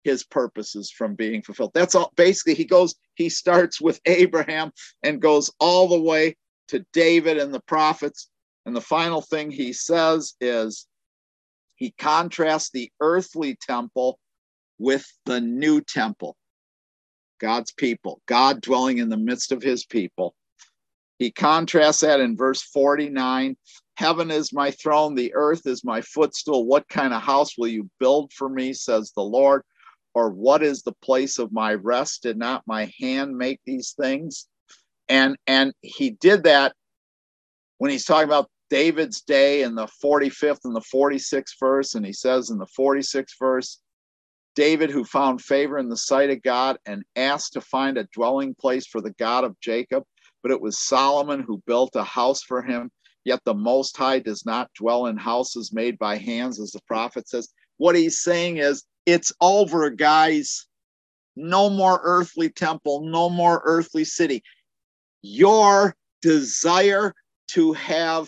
his purposes from being fulfilled. That's all. Basically, he goes, he starts with Abraham and goes all the way to David and the prophets. And the final thing he says is he contrasts the earthly temple with the new temple, God's people, God dwelling in the midst of his people. He contrasts that in verse forty-nine. Heaven is my throne, the earth is my footstool. What kind of house will you build for me, says the Lord? Or what is the place of my rest? Did not my hand make these things? And, and he did that when he's talking about David's day in the forty-fifth and the forty-sixth verse. And he says in the forty-sixth verse, David, who found favor in the sight of God and asked to find a dwelling place for the God of Jacob, but it was Solomon who built a house for him. Yet the Most High does not dwell in houses made by hands, as the prophet says. What he's saying is, it's over, guys. No more earthly temple, no more earthly city. Your desire to have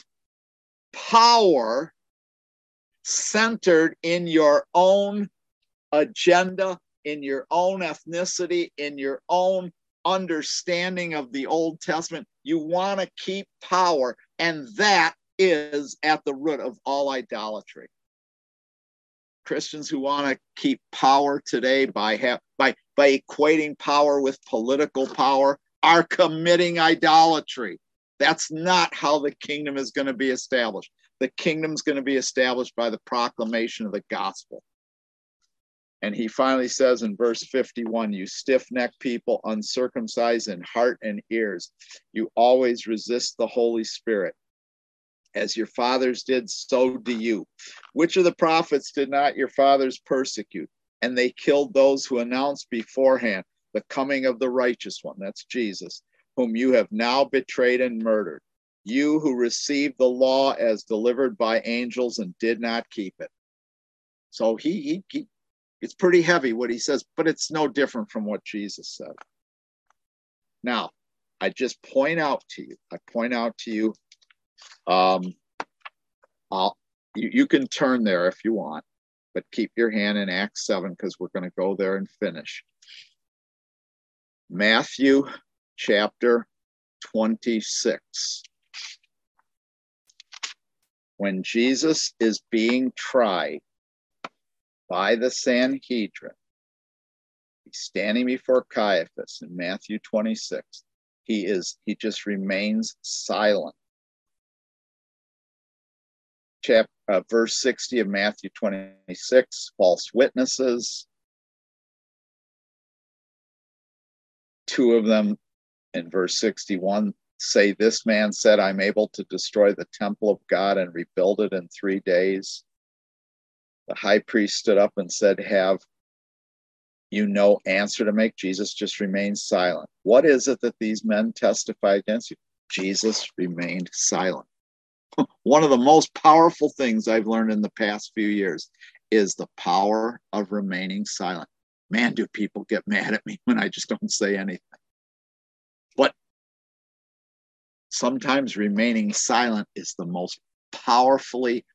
power centered in your own agenda, in your own ethnicity, in your own understanding of the Old Testament. You want to keep power, and that is at the root of all idolatry. Christians who want to keep power today by ha- by by equating power with political power are committing idolatry. That's not how the kingdom is going to be established. The kingdom is going to be established by the proclamation of the gospel. And he finally says in verse fifty-one, you stiff-necked people, uncircumcised in heart and ears, you always resist the Holy Spirit. As your fathers did, so do you. Which of the prophets did not your fathers persecute? And they killed those who announced beforehand the coming of the righteous one, that's Jesus, whom you have now betrayed and murdered. You who received the law as delivered by angels and did not keep it. So he, he, he it's pretty heavy what he says, but it's no different from what Jesus said. Now, I just point out to you, I point out to you, um, I'll, you, you can turn there if you want, but keep your hand in Acts seven because we're going to go there and finish. Matthew chapter twenty-six. When Jesus is being tried by the Sanhedrin, he's standing before Caiaphas in Matthew twenty-six. He is, he just remains silent. Chapter, uh, verse sixty of Matthew twenty-six, false witnesses. Two of them in verse sixty-one say, this man said, I'm able to destroy the temple of God and rebuild it in three days. The high priest stood up and said, have you no answer to make? Jesus just remained silent. What is it that these men testify against you? Jesus remained silent. One of the most powerful things I've learned in the past few years is the power of remaining silent. Man, do people get mad at me when I just don't say anything. But sometimes remaining silent is the most powerfully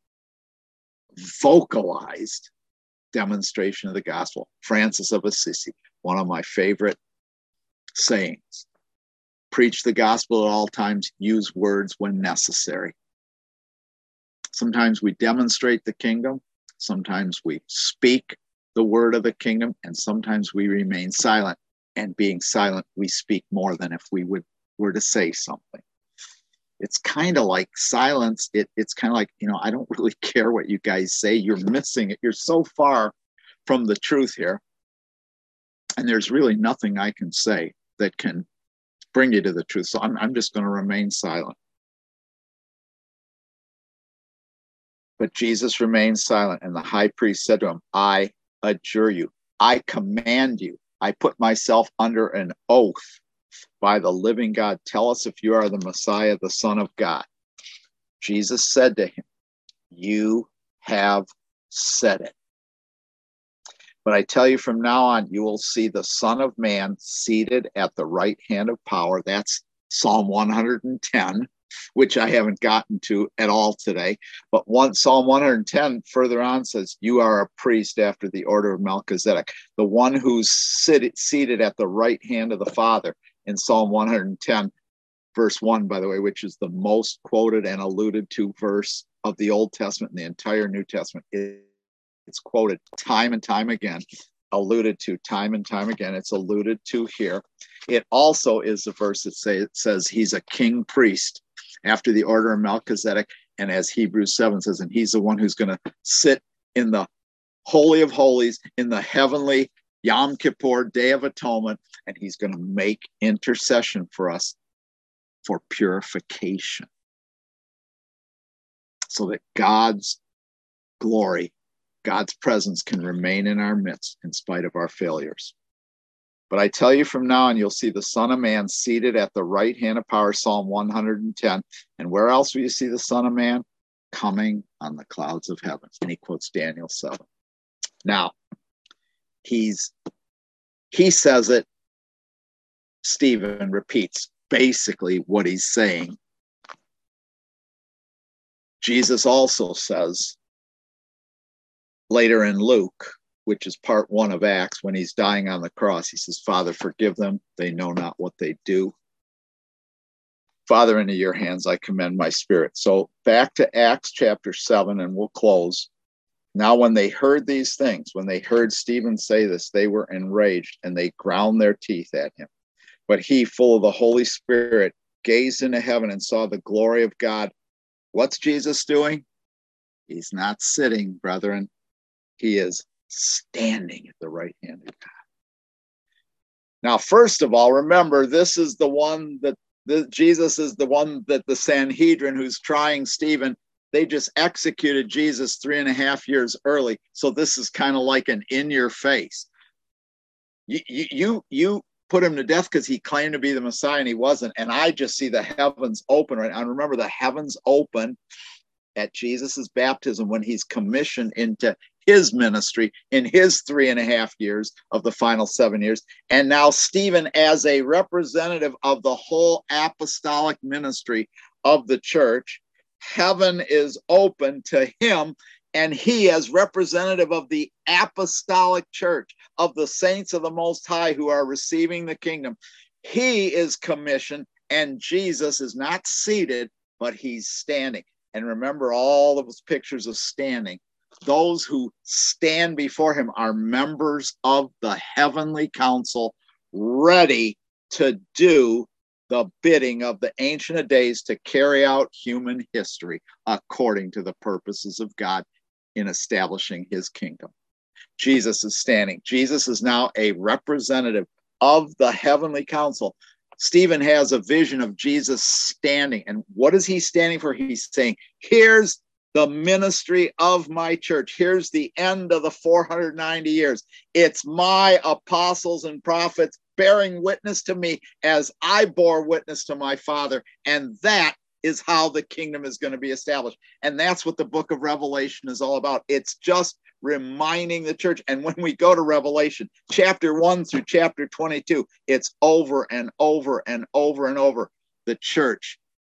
vocalized demonstration of the gospel. Francis of Assisi, one of my favorite sayings. Preach the gospel at all times, use words when necessary. Sometimes we demonstrate the kingdom, sometimes we speak the word of the kingdom, and sometimes we remain silent. And being silent, we speak more than if we would were to say something. It's kind of like silence. It, it's kind of like, you know, I don't really care what you guys say. You're missing it. You're so far from the truth here. And there's really nothing I can say that can bring you to the truth. So I'm, I'm just going to remain silent. But Jesus remained silent, and the high priest said to him, I adjure you, I command you, I put myself under an oath by the living God. Tell us if you are the Messiah, the Son of God. Jesus said to him, you have said it. But I tell you, from now on, you will see the Son of Man seated at the right hand of power. That's Psalm one hundred ten. which I haven't gotten to at all today. But one Psalm one ten further on says, you are a priest after the order of Melchizedek, the one who's sit, seated at the right hand of the Father in Psalm one ten, verse one, by the way, which is the most quoted and alluded to verse of the Old Testament and the entire New Testament. It's quoted time and time again, alluded to time and time again. It's alluded to here. It also is the verse that say, it says he's a king priest after the order of Melchizedek. And as Hebrews seven says, and he's the one who's going to sit in the Holy of Holies, in the heavenly Yom Kippur, Day of Atonement, and he's going to make intercession for us for purification, so that God's glory, God's presence can remain in our midst in spite of our failures. But I tell you from now on, you'll see the Son of Man seated at the right hand of power, Psalm one ten. And where else will you see the Son of Man? Coming on the clouds of heaven. And he quotes Daniel seven. Now, he's he says it, Stephen repeats basically what he's saying. Jesus also says later in Luke, which is part one of Acts, when he's dying on the cross, he says, Father, forgive them. They know not what they do. Father, into your hands I commend my spirit. So back to Acts chapter seven, and we'll close. Now, when they heard these things, when they heard Stephen say this, they were enraged and they ground their teeth at him. But he, full of the Holy Spirit, gazed into heaven and saw the glory of God. What's Jesus doing? He's not sitting, brethren. He is standing at the right hand of God. Now, first of all, remember, this is the one that the, Jesus is the one that the Sanhedrin, who's trying Stephen, they just executed Jesus three and a half years early. So this is kind of like an in your face. You, you, you, you put him to death because he claimed to be the Messiah and he wasn't. And I just see the heavens open right now. And remember, the heavens open at Jesus's baptism when he's commissioned into his ministry in his three and a half years of the final seven years. And now Stephen, as a representative of the whole apostolic ministry of the church, heaven is open to him. And he, as representative of the apostolic church, of the saints of the Most High who are receiving the kingdom, he is commissioned, and Jesus is not seated, but he's standing. And remember all of those pictures of standing. Those who stand before him are members of the heavenly council, ready to do the bidding of the Ancient of Days to carry out human history according to the purposes of God in establishing his kingdom. Jesus is standing. Jesus is now a representative of the heavenly council. Stephen has a vision of Jesus standing. And what is he standing for? He's saying, here's the ministry of my church. Here's the end of the four hundred ninety years. It's my apostles and prophets bearing witness to me as I bore witness to my Father. And that is how the kingdom is going to be established. And that's what the book of Revelation is all about. It's just reminding the church. And when we go to Revelation, chapter one through chapter twenty-two, it's over and over and over and over. The church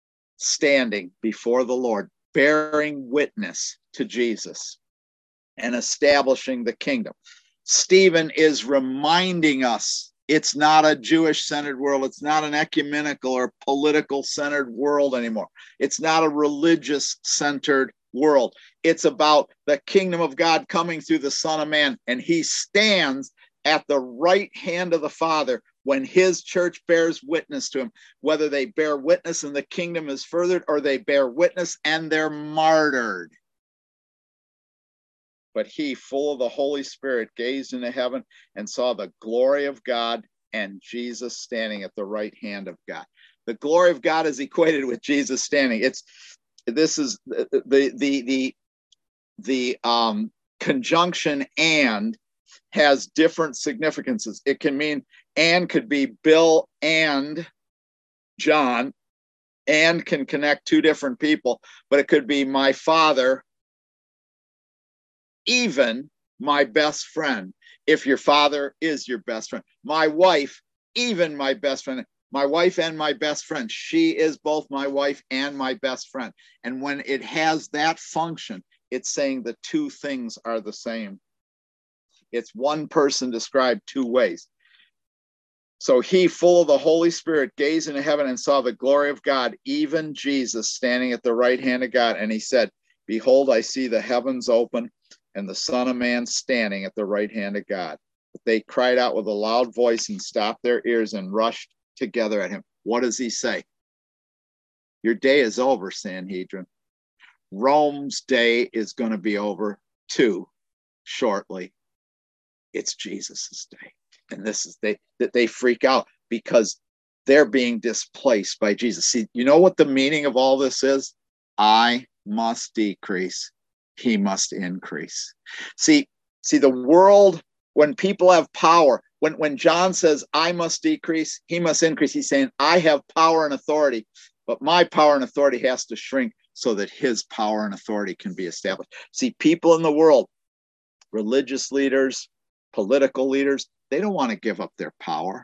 standing before the Lord, bearing witness to Jesus and establishing the kingdom. Stephen is reminding us it's not a Jewish-centered world. It's not an ecumenical or political-centered world anymore. It's not a religious-centered world. It's about the kingdom of God coming through the Son of Man, and he stands at the right hand of the Father when his church bears witness to him, whether they bear witness and the kingdom is furthered or they bear witness and they're martyred. But he, full of the Holy Spirit, gazed into heaven and saw the glory of God and Jesus standing at the right hand of God. The glory of God is equated with Jesus standing. It's this is the the the the, the um, conjunction and has different significances. It can mean and could be Bill and John, and can connect two different people, but it could be my father, even my best friend, if your father is your best friend. My wife, even my best friend. My wife and my best friend. She is both my wife and my best friend. And when it has that function, it's saying the two things are the same. It's one person described two ways. So he, full of the Holy Spirit, gazed into heaven and saw the glory of God, even Jesus standing at the right hand of God. And he said, behold, I see the heavens open and the Son of Man standing at the right hand of God. But they cried out with a loud voice and stopped their ears and rushed together at him. What does he say? Your day is over, Sanhedrin. Rome's day is going to be over too shortly. It's Jesus's day. And this is they that they freak out because they're being displaced by Jesus. See, you know what the meaning of all this is? I must decrease, he must increase. See, see, the world, when people have power, when, when John says, I must decrease, he must increase, he's saying, I have power and authority, but my power and authority has to shrink so that his power and authority can be established. See, people in the world, religious leaders, political leaders, they don't want to give up their power.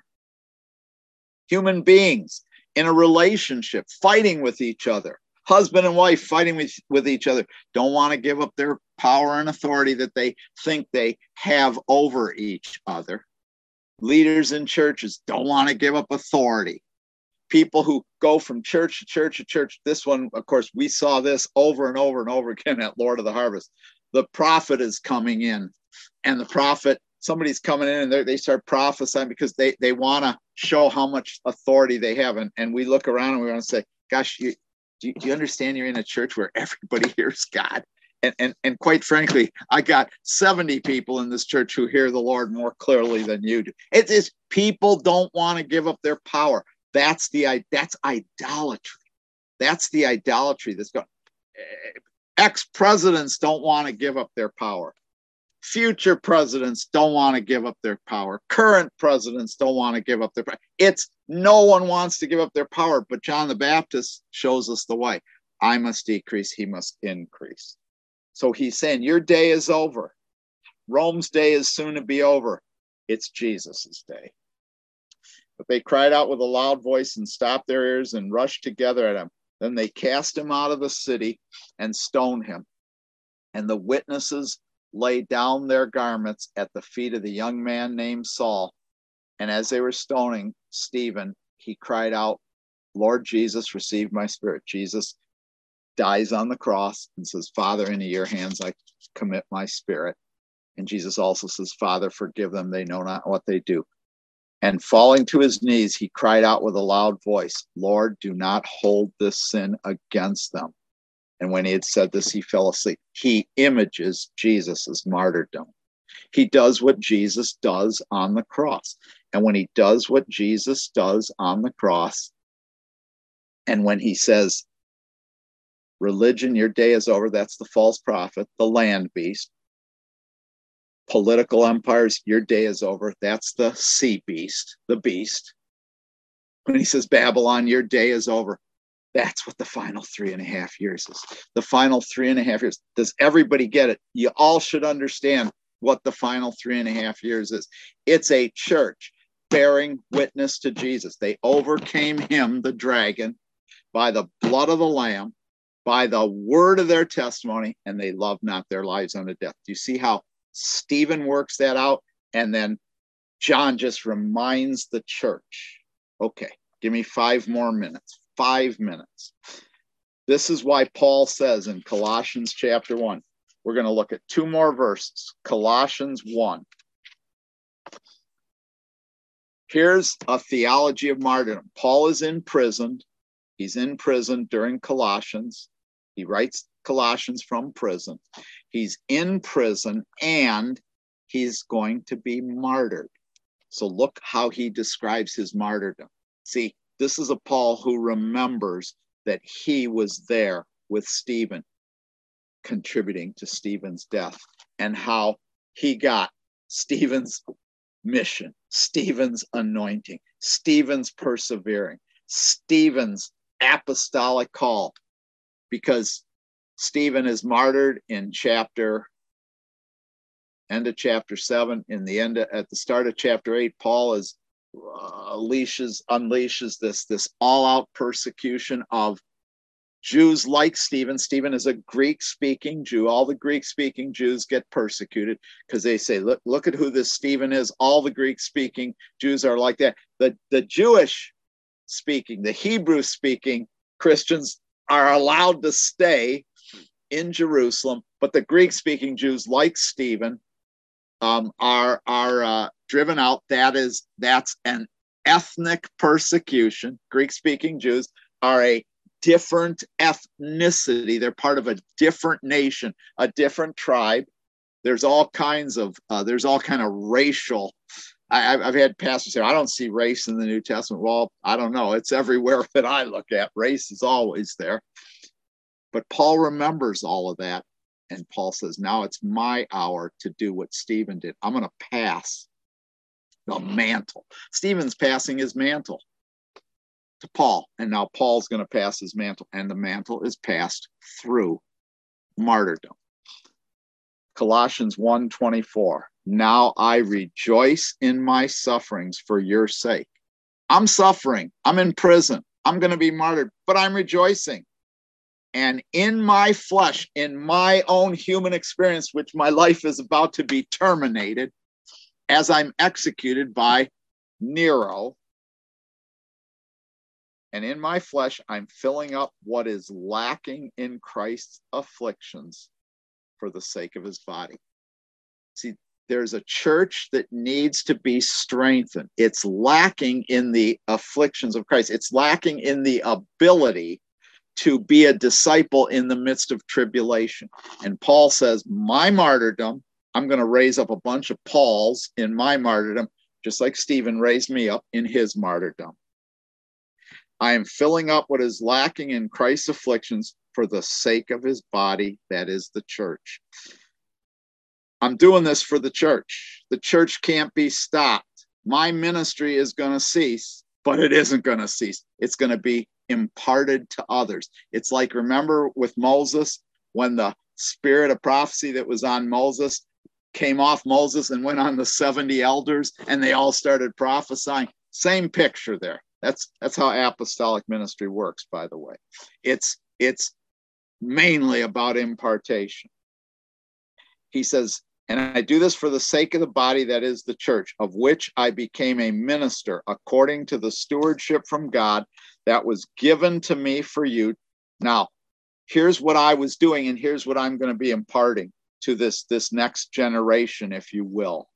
Human beings in a relationship, fighting with each other, husband and wife fighting with, with each other, don't want to give up their power and authority that they think they have over each other. Leaders in churches don't want to give up authority. People who go from church to church to church. This one, of course, we saw this over and over and over again at Lord of the Harvest. The prophet is coming in, and the prophet, somebody's coming in and they start prophesying because they, they want to show how much authority they have. And, and we look around and we want to say, gosh, you, do, you, do you understand you're in a church where everybody hears God? And, and, and quite frankly, I got seventy people in this church who hear the Lord more clearly than you do. It is people don't want to give up their power. That's the that's idolatry. That's the idolatry that's going. Ex-presidents don't want to give up their power. Future presidents don't want to give up their power. Current presidents don't want to give up their power. It's no one wants to give up their power, but John the Baptist shows us the way. I must decrease, he must increase. So he's saying, your day is over. Rome's day is soon to be over. It's Jesus's day. But they cried out with a loud voice and stopped their ears and rushed together at him. Then they cast him out of the city and stoned him. And the witnesses laid down their garments at the feet of the young man named Saul. And as they were stoning Stephen, he cried out, Lord Jesus, receive my spirit. Jesus dies on the cross and says, Father, into your hands I commit my spirit. And Jesus also says, Father, forgive them. They know not what they do. And falling to his knees, he cried out with a loud voice, Lord, do not hold this sin against them. And when he had said this, he fell asleep. He images Jesus's martyrdom. He does what Jesus does on the cross. And when he does what Jesus does on the cross, and when he says, religion, your day is over, that's the false prophet, the land beast. Political empires, your day is over, that's the sea beast, the beast. When he says, Babylon, your day is over, that's what the final three and a half years is. The final three and a half years. Does everybody get it? You all should understand what the final three and a half years is. It's a church bearing witness to Jesus. They overcame him, the dragon, by the blood of the Lamb, by the word of their testimony, and they love not their lives unto death. Do you see how Stephen works that out? And then John just reminds the church. Okay, give me five more minutes. Five minutes. This is why Paul says in Colossians chapter one, we're going to look at two more verses. Colossians one. Here's a theology of martyrdom. Paul is in prison. He's in prison during Colossians. He writes Colossians from prison. He's in prison and he's going to be martyred. So look how he describes his martyrdom. See, this is a Paul who remembers that he was there with Stephen, contributing to Stephen's death, and how he got Stephen's mission, Stephen's anointing, Stephen's persevering, Stephen's apostolic call, because Stephen is martyred in chapter, end of chapter seven. In the end, of, at the start of chapter eight, Paul is uh, unleashes, unleashes this, this all-out persecution of Jews like Stephen. Stephen is a Greek-speaking Jew. All the Greek-speaking Jews get persecuted because they say, look, look at who this Stephen is. All the Greek-speaking Jews are like that. The, the Jewish-speaking, the Hebrew-speaking Christians are allowed to stay in Jerusalem, but the Greek-speaking Jews like Stephen um, are, are uh, driven out. That is, that's an ethnic persecution. Greek-speaking Jews are a different ethnicity. They're part of a different nation, a different tribe. There's all kinds of, uh, there's all kind of racial, I, I've had pastors say, I don't see race in the New Testament. Well, I don't know. It's everywhere that I look at. Race is always there. But Paul remembers all of that. And Paul says, now it's my hour to do what Stephen did. I'm going to pass the mantle. Stephen's passing his mantle to Paul, and now Paul's going to pass his mantle, and the mantle is passed through martyrdom. Colossians one twenty-four, now I rejoice in my sufferings for your sake. I'm suffering. I'm in prison. I'm going to be martyred, but I'm rejoicing. And in my flesh, in my own human experience, which my life is about to be terminated, as I'm executed by Nero, and in my flesh, I'm filling up what is lacking in Christ's afflictions for the sake of his body. See, there's a church that needs to be strengthened. It's lacking in the afflictions of Christ. It's lacking in the ability to be a disciple in the midst of tribulation. And Paul says, my martyrdom, I'm going to raise up a bunch of Pauls in my martyrdom, just like Stephen raised me up in his martyrdom. I am filling up what is lacking in Christ's afflictions for the sake of his body, that is the church. I'm doing this for the church. The church can't be stopped. My ministry is going to cease, but it isn't going to cease. It's going to be imparted to others. It's like, remember with Moses, when the spirit of prophecy that was on Moses came off Moses and went on the seventy elders, and they all started prophesying. Same picture there. That's that's how apostolic ministry works, by the way. It's it's mainly about impartation. He says, and I do this for the sake of the body, that is the church, of which I became a minister according to the stewardship from God that was given to me for you. Now, here's what I was doing, and here's what I'm going to be imparting to this, this next generation, if you will.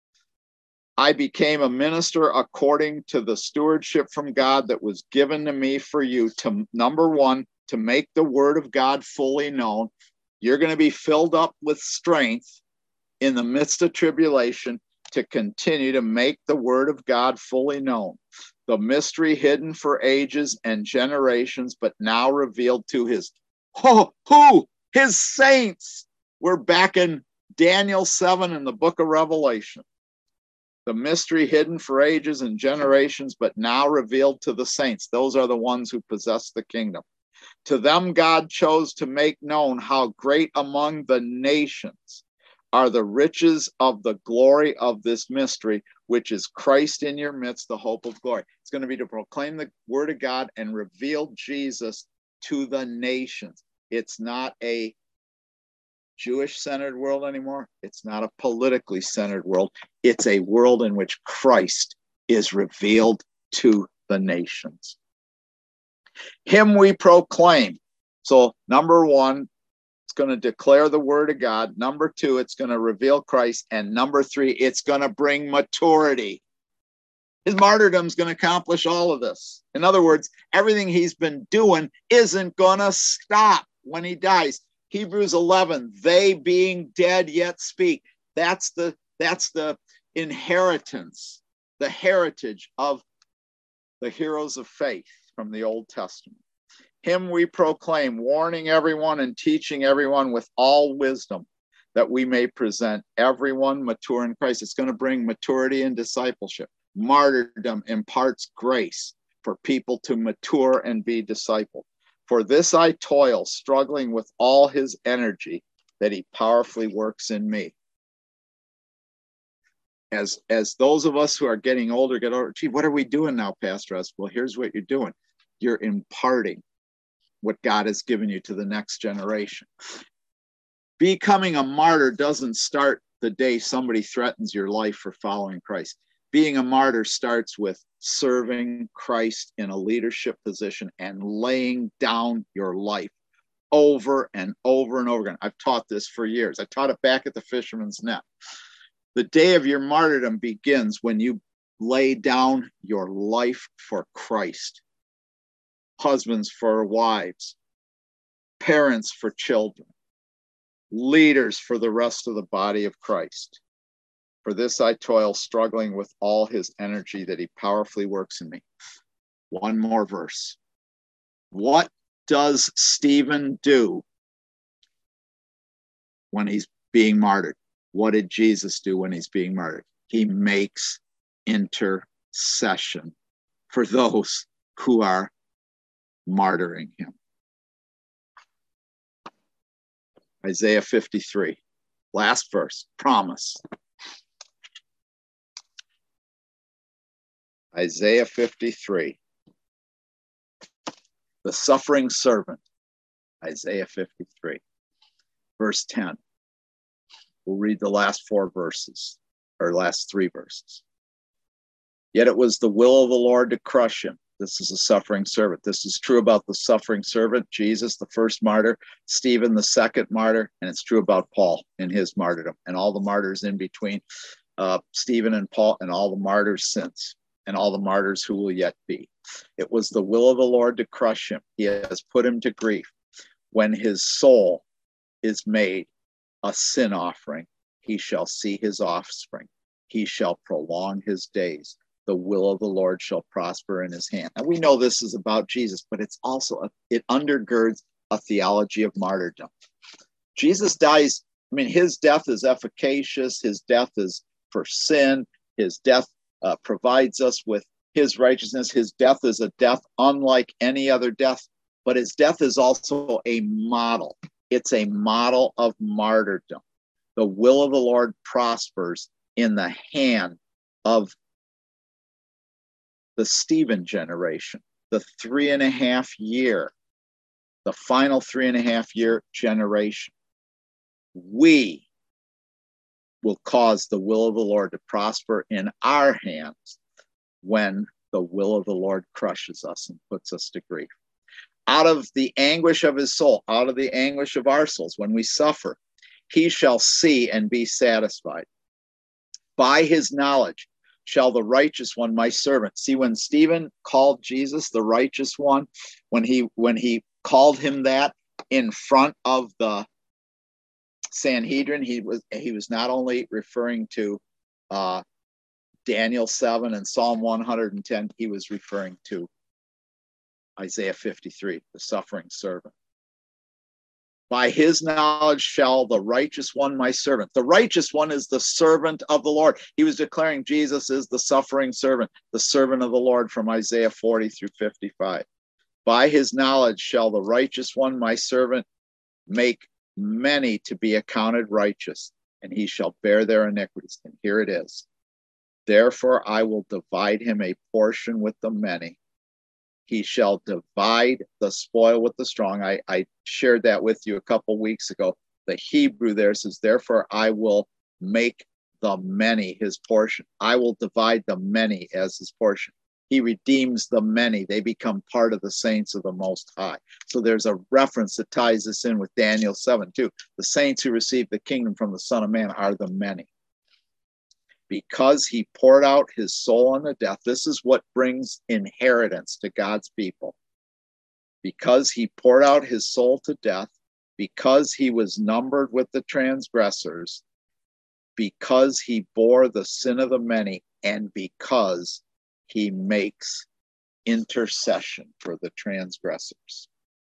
I became a minister according to the stewardship from God that was given to me for you to, number one, to make the word of God fully known. You're going to be filled up with strength in the midst of tribulation to continue to make the word of God fully known. The mystery hidden for ages and generations, but now revealed to his, oh, who? His saints. We're back in Daniel seven in the book of Revelation. The mystery hidden for ages and generations, but now revealed to the saints. Those are the ones who possess the kingdom. To them God chose to make known how great among the nations are the riches of the glory of this mystery, which is Christ in your midst, the hope of glory. It's going to be to proclaim the word of God and reveal Jesus to the nations. It's not a Jewish-centered world anymore. It's not a politically centered world. It's a world in which Christ is revealed to the nations. Him we proclaim. So number one, it's going to declare the word of God. Number two, it's going to reveal Christ. And number three, it's going to bring maturity. His martyrdom is going to accomplish all of this. In other words, everything he's been doing isn't going to stop when he dies. Hebrews eleven, they being dead yet speak. That's the, that's the inheritance, the heritage of the heroes of faith from the Old Testament. Him we proclaim, warning everyone and teaching everyone with all wisdom, that we may present everyone mature in Christ. It's going to bring maturity and discipleship. Martyrdom imparts grace for people to mature and be discipled. For this I toil, struggling with all his energy that he powerfully works in me. as as those of us who are getting older get older, gee, what are we doing now, Pastor S? Well, here's what you're doing. You're imparting what God has given you to the next generation. Becoming a martyr doesn't start the day somebody threatens your life for following Christ. Being a martyr starts with serving Christ in a leadership position and laying down your life over and over and over again. I've taught this for years. I taught it back at the Fisherman's Net. The day of your martyrdom begins when you lay down your life for Christ. Husbands for wives, parents for children, leaders for the rest of the body of Christ. For this I toil, struggling with all his energy that he powerfully works in me. One more verse. What does Stephen do when he's being martyred? What did Jesus do when he's being martyred? He makes intercession for those who are martyring him. Isaiah fifty-three, last verse, promise. Isaiah fifty-three, the suffering servant. Isaiah fifty-three, verse ten. We'll read the last four verses, or last three verses. Yet it was the will of the Lord to crush him. This is a suffering servant. This is true about the suffering servant, Jesus, the first martyr, Stephen, the second martyr, and it's true about Paul in his martyrdom, and all the martyrs in between, uh, Stephen and Paul, and all the martyrs since, and all the martyrs who will yet be. It was the will of the Lord to crush him. He has put him to grief. When his soul is made a sin offering, he shall see his offspring. He shall prolong his days. The will of the Lord shall prosper in his hand. And we know this is about Jesus, but it's also, a, it undergirds a theology of martyrdom. Jesus dies, I mean, his death is efficacious. His death is for sin. His death uh, provides us with his righteousness. His death is a death unlike any other death, but his death is also a model. It's a model of martyrdom. The will of the Lord prospers in the hand of the Stephen generation, the three and a half year, the final three and a half year generation. We will cause the will of the Lord to prosper in our hands when the will of the Lord crushes us and puts us to grief. Out of the anguish of his soul, out of the anguish of our souls, when we suffer, he shall see and be satisfied. By his knowledge shall the righteous one, my servant. See, when Stephen called Jesus the righteous one, when he when he called him that in front of the Sanhedrin, he was he was not only referring to uh, Daniel seven and Psalm one hundred ten, he was referring to Isaiah fifty-three, the suffering servant. By his knowledge shall the righteous one, my servant. The righteous one is the servant of the Lord. He was declaring Jesus is the suffering servant, the servant of the Lord from Isaiah forty through fifty-five. By his knowledge shall the righteous one, my servant, make many to be accounted righteous, and he shall bear their iniquities. And here it is. Therefore I will divide him a portion with the many. He shall divide the spoil with the strong. I, I shared that with you a couple weeks ago. The Hebrew there says, therefore I will make the many his portion. I will divide the many as his portion. He redeems the many. They become part of the saints of the Most High. So there's a reference that ties this in with Daniel seven too. The saints who receive the kingdom from the Son of Man are the many. Because he poured out his soul unto death. This is what brings inheritance to God's people. Because he poured out his soul to death, because he was numbered with the transgressors, because he bore the sin of the many, and because he makes intercession for the transgressors.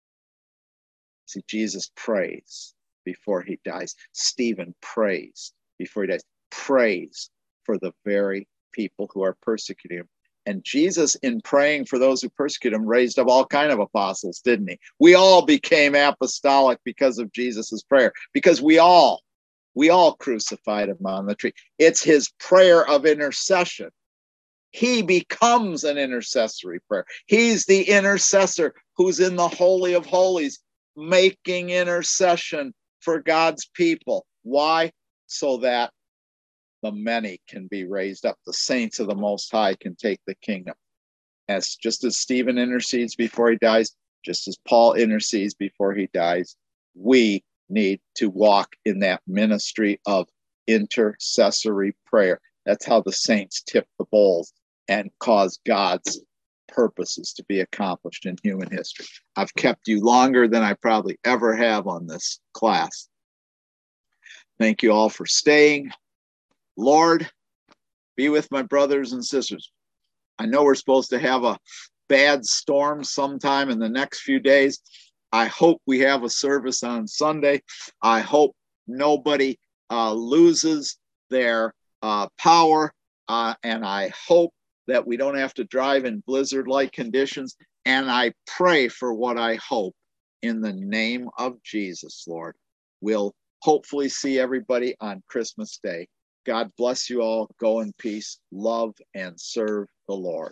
See, Jesus prays before he dies. Stephen prays before he dies. Prays for the very people who are persecuting him. And Jesus, in praying for those who persecute him, raised up all kinds of apostles, didn't he? We all became apostolic because of Jesus's prayer, because we all We all crucified him on the tree. It's his prayer of intercession. He becomes an intercessory prayer. He's the intercessor who's in the Holy of Holies, making intercession for God's people. Why? So that the many can be raised up. The saints of the Most High can take the kingdom. As just as Stephen intercedes before he dies, just as Paul intercedes before he dies, we need to walk in that ministry of intercessory prayer. That's how the saints tip the bowls and cause God's purposes to be accomplished in human history. I've kept you longer than I probably ever have on this class. Thank you all for staying. Lord, be with my brothers and sisters. I know we're supposed to have a bad storm sometime in the next few days. I hope we have a service on Sunday. I hope nobody uh, loses their uh, power. Uh, and I hope that we don't have to drive in blizzard-like conditions. And I pray for what I hope in the name of Jesus, Lord. We'll hopefully see everybody on Christmas Day. God bless you all. Go in peace, love, and serve the Lord.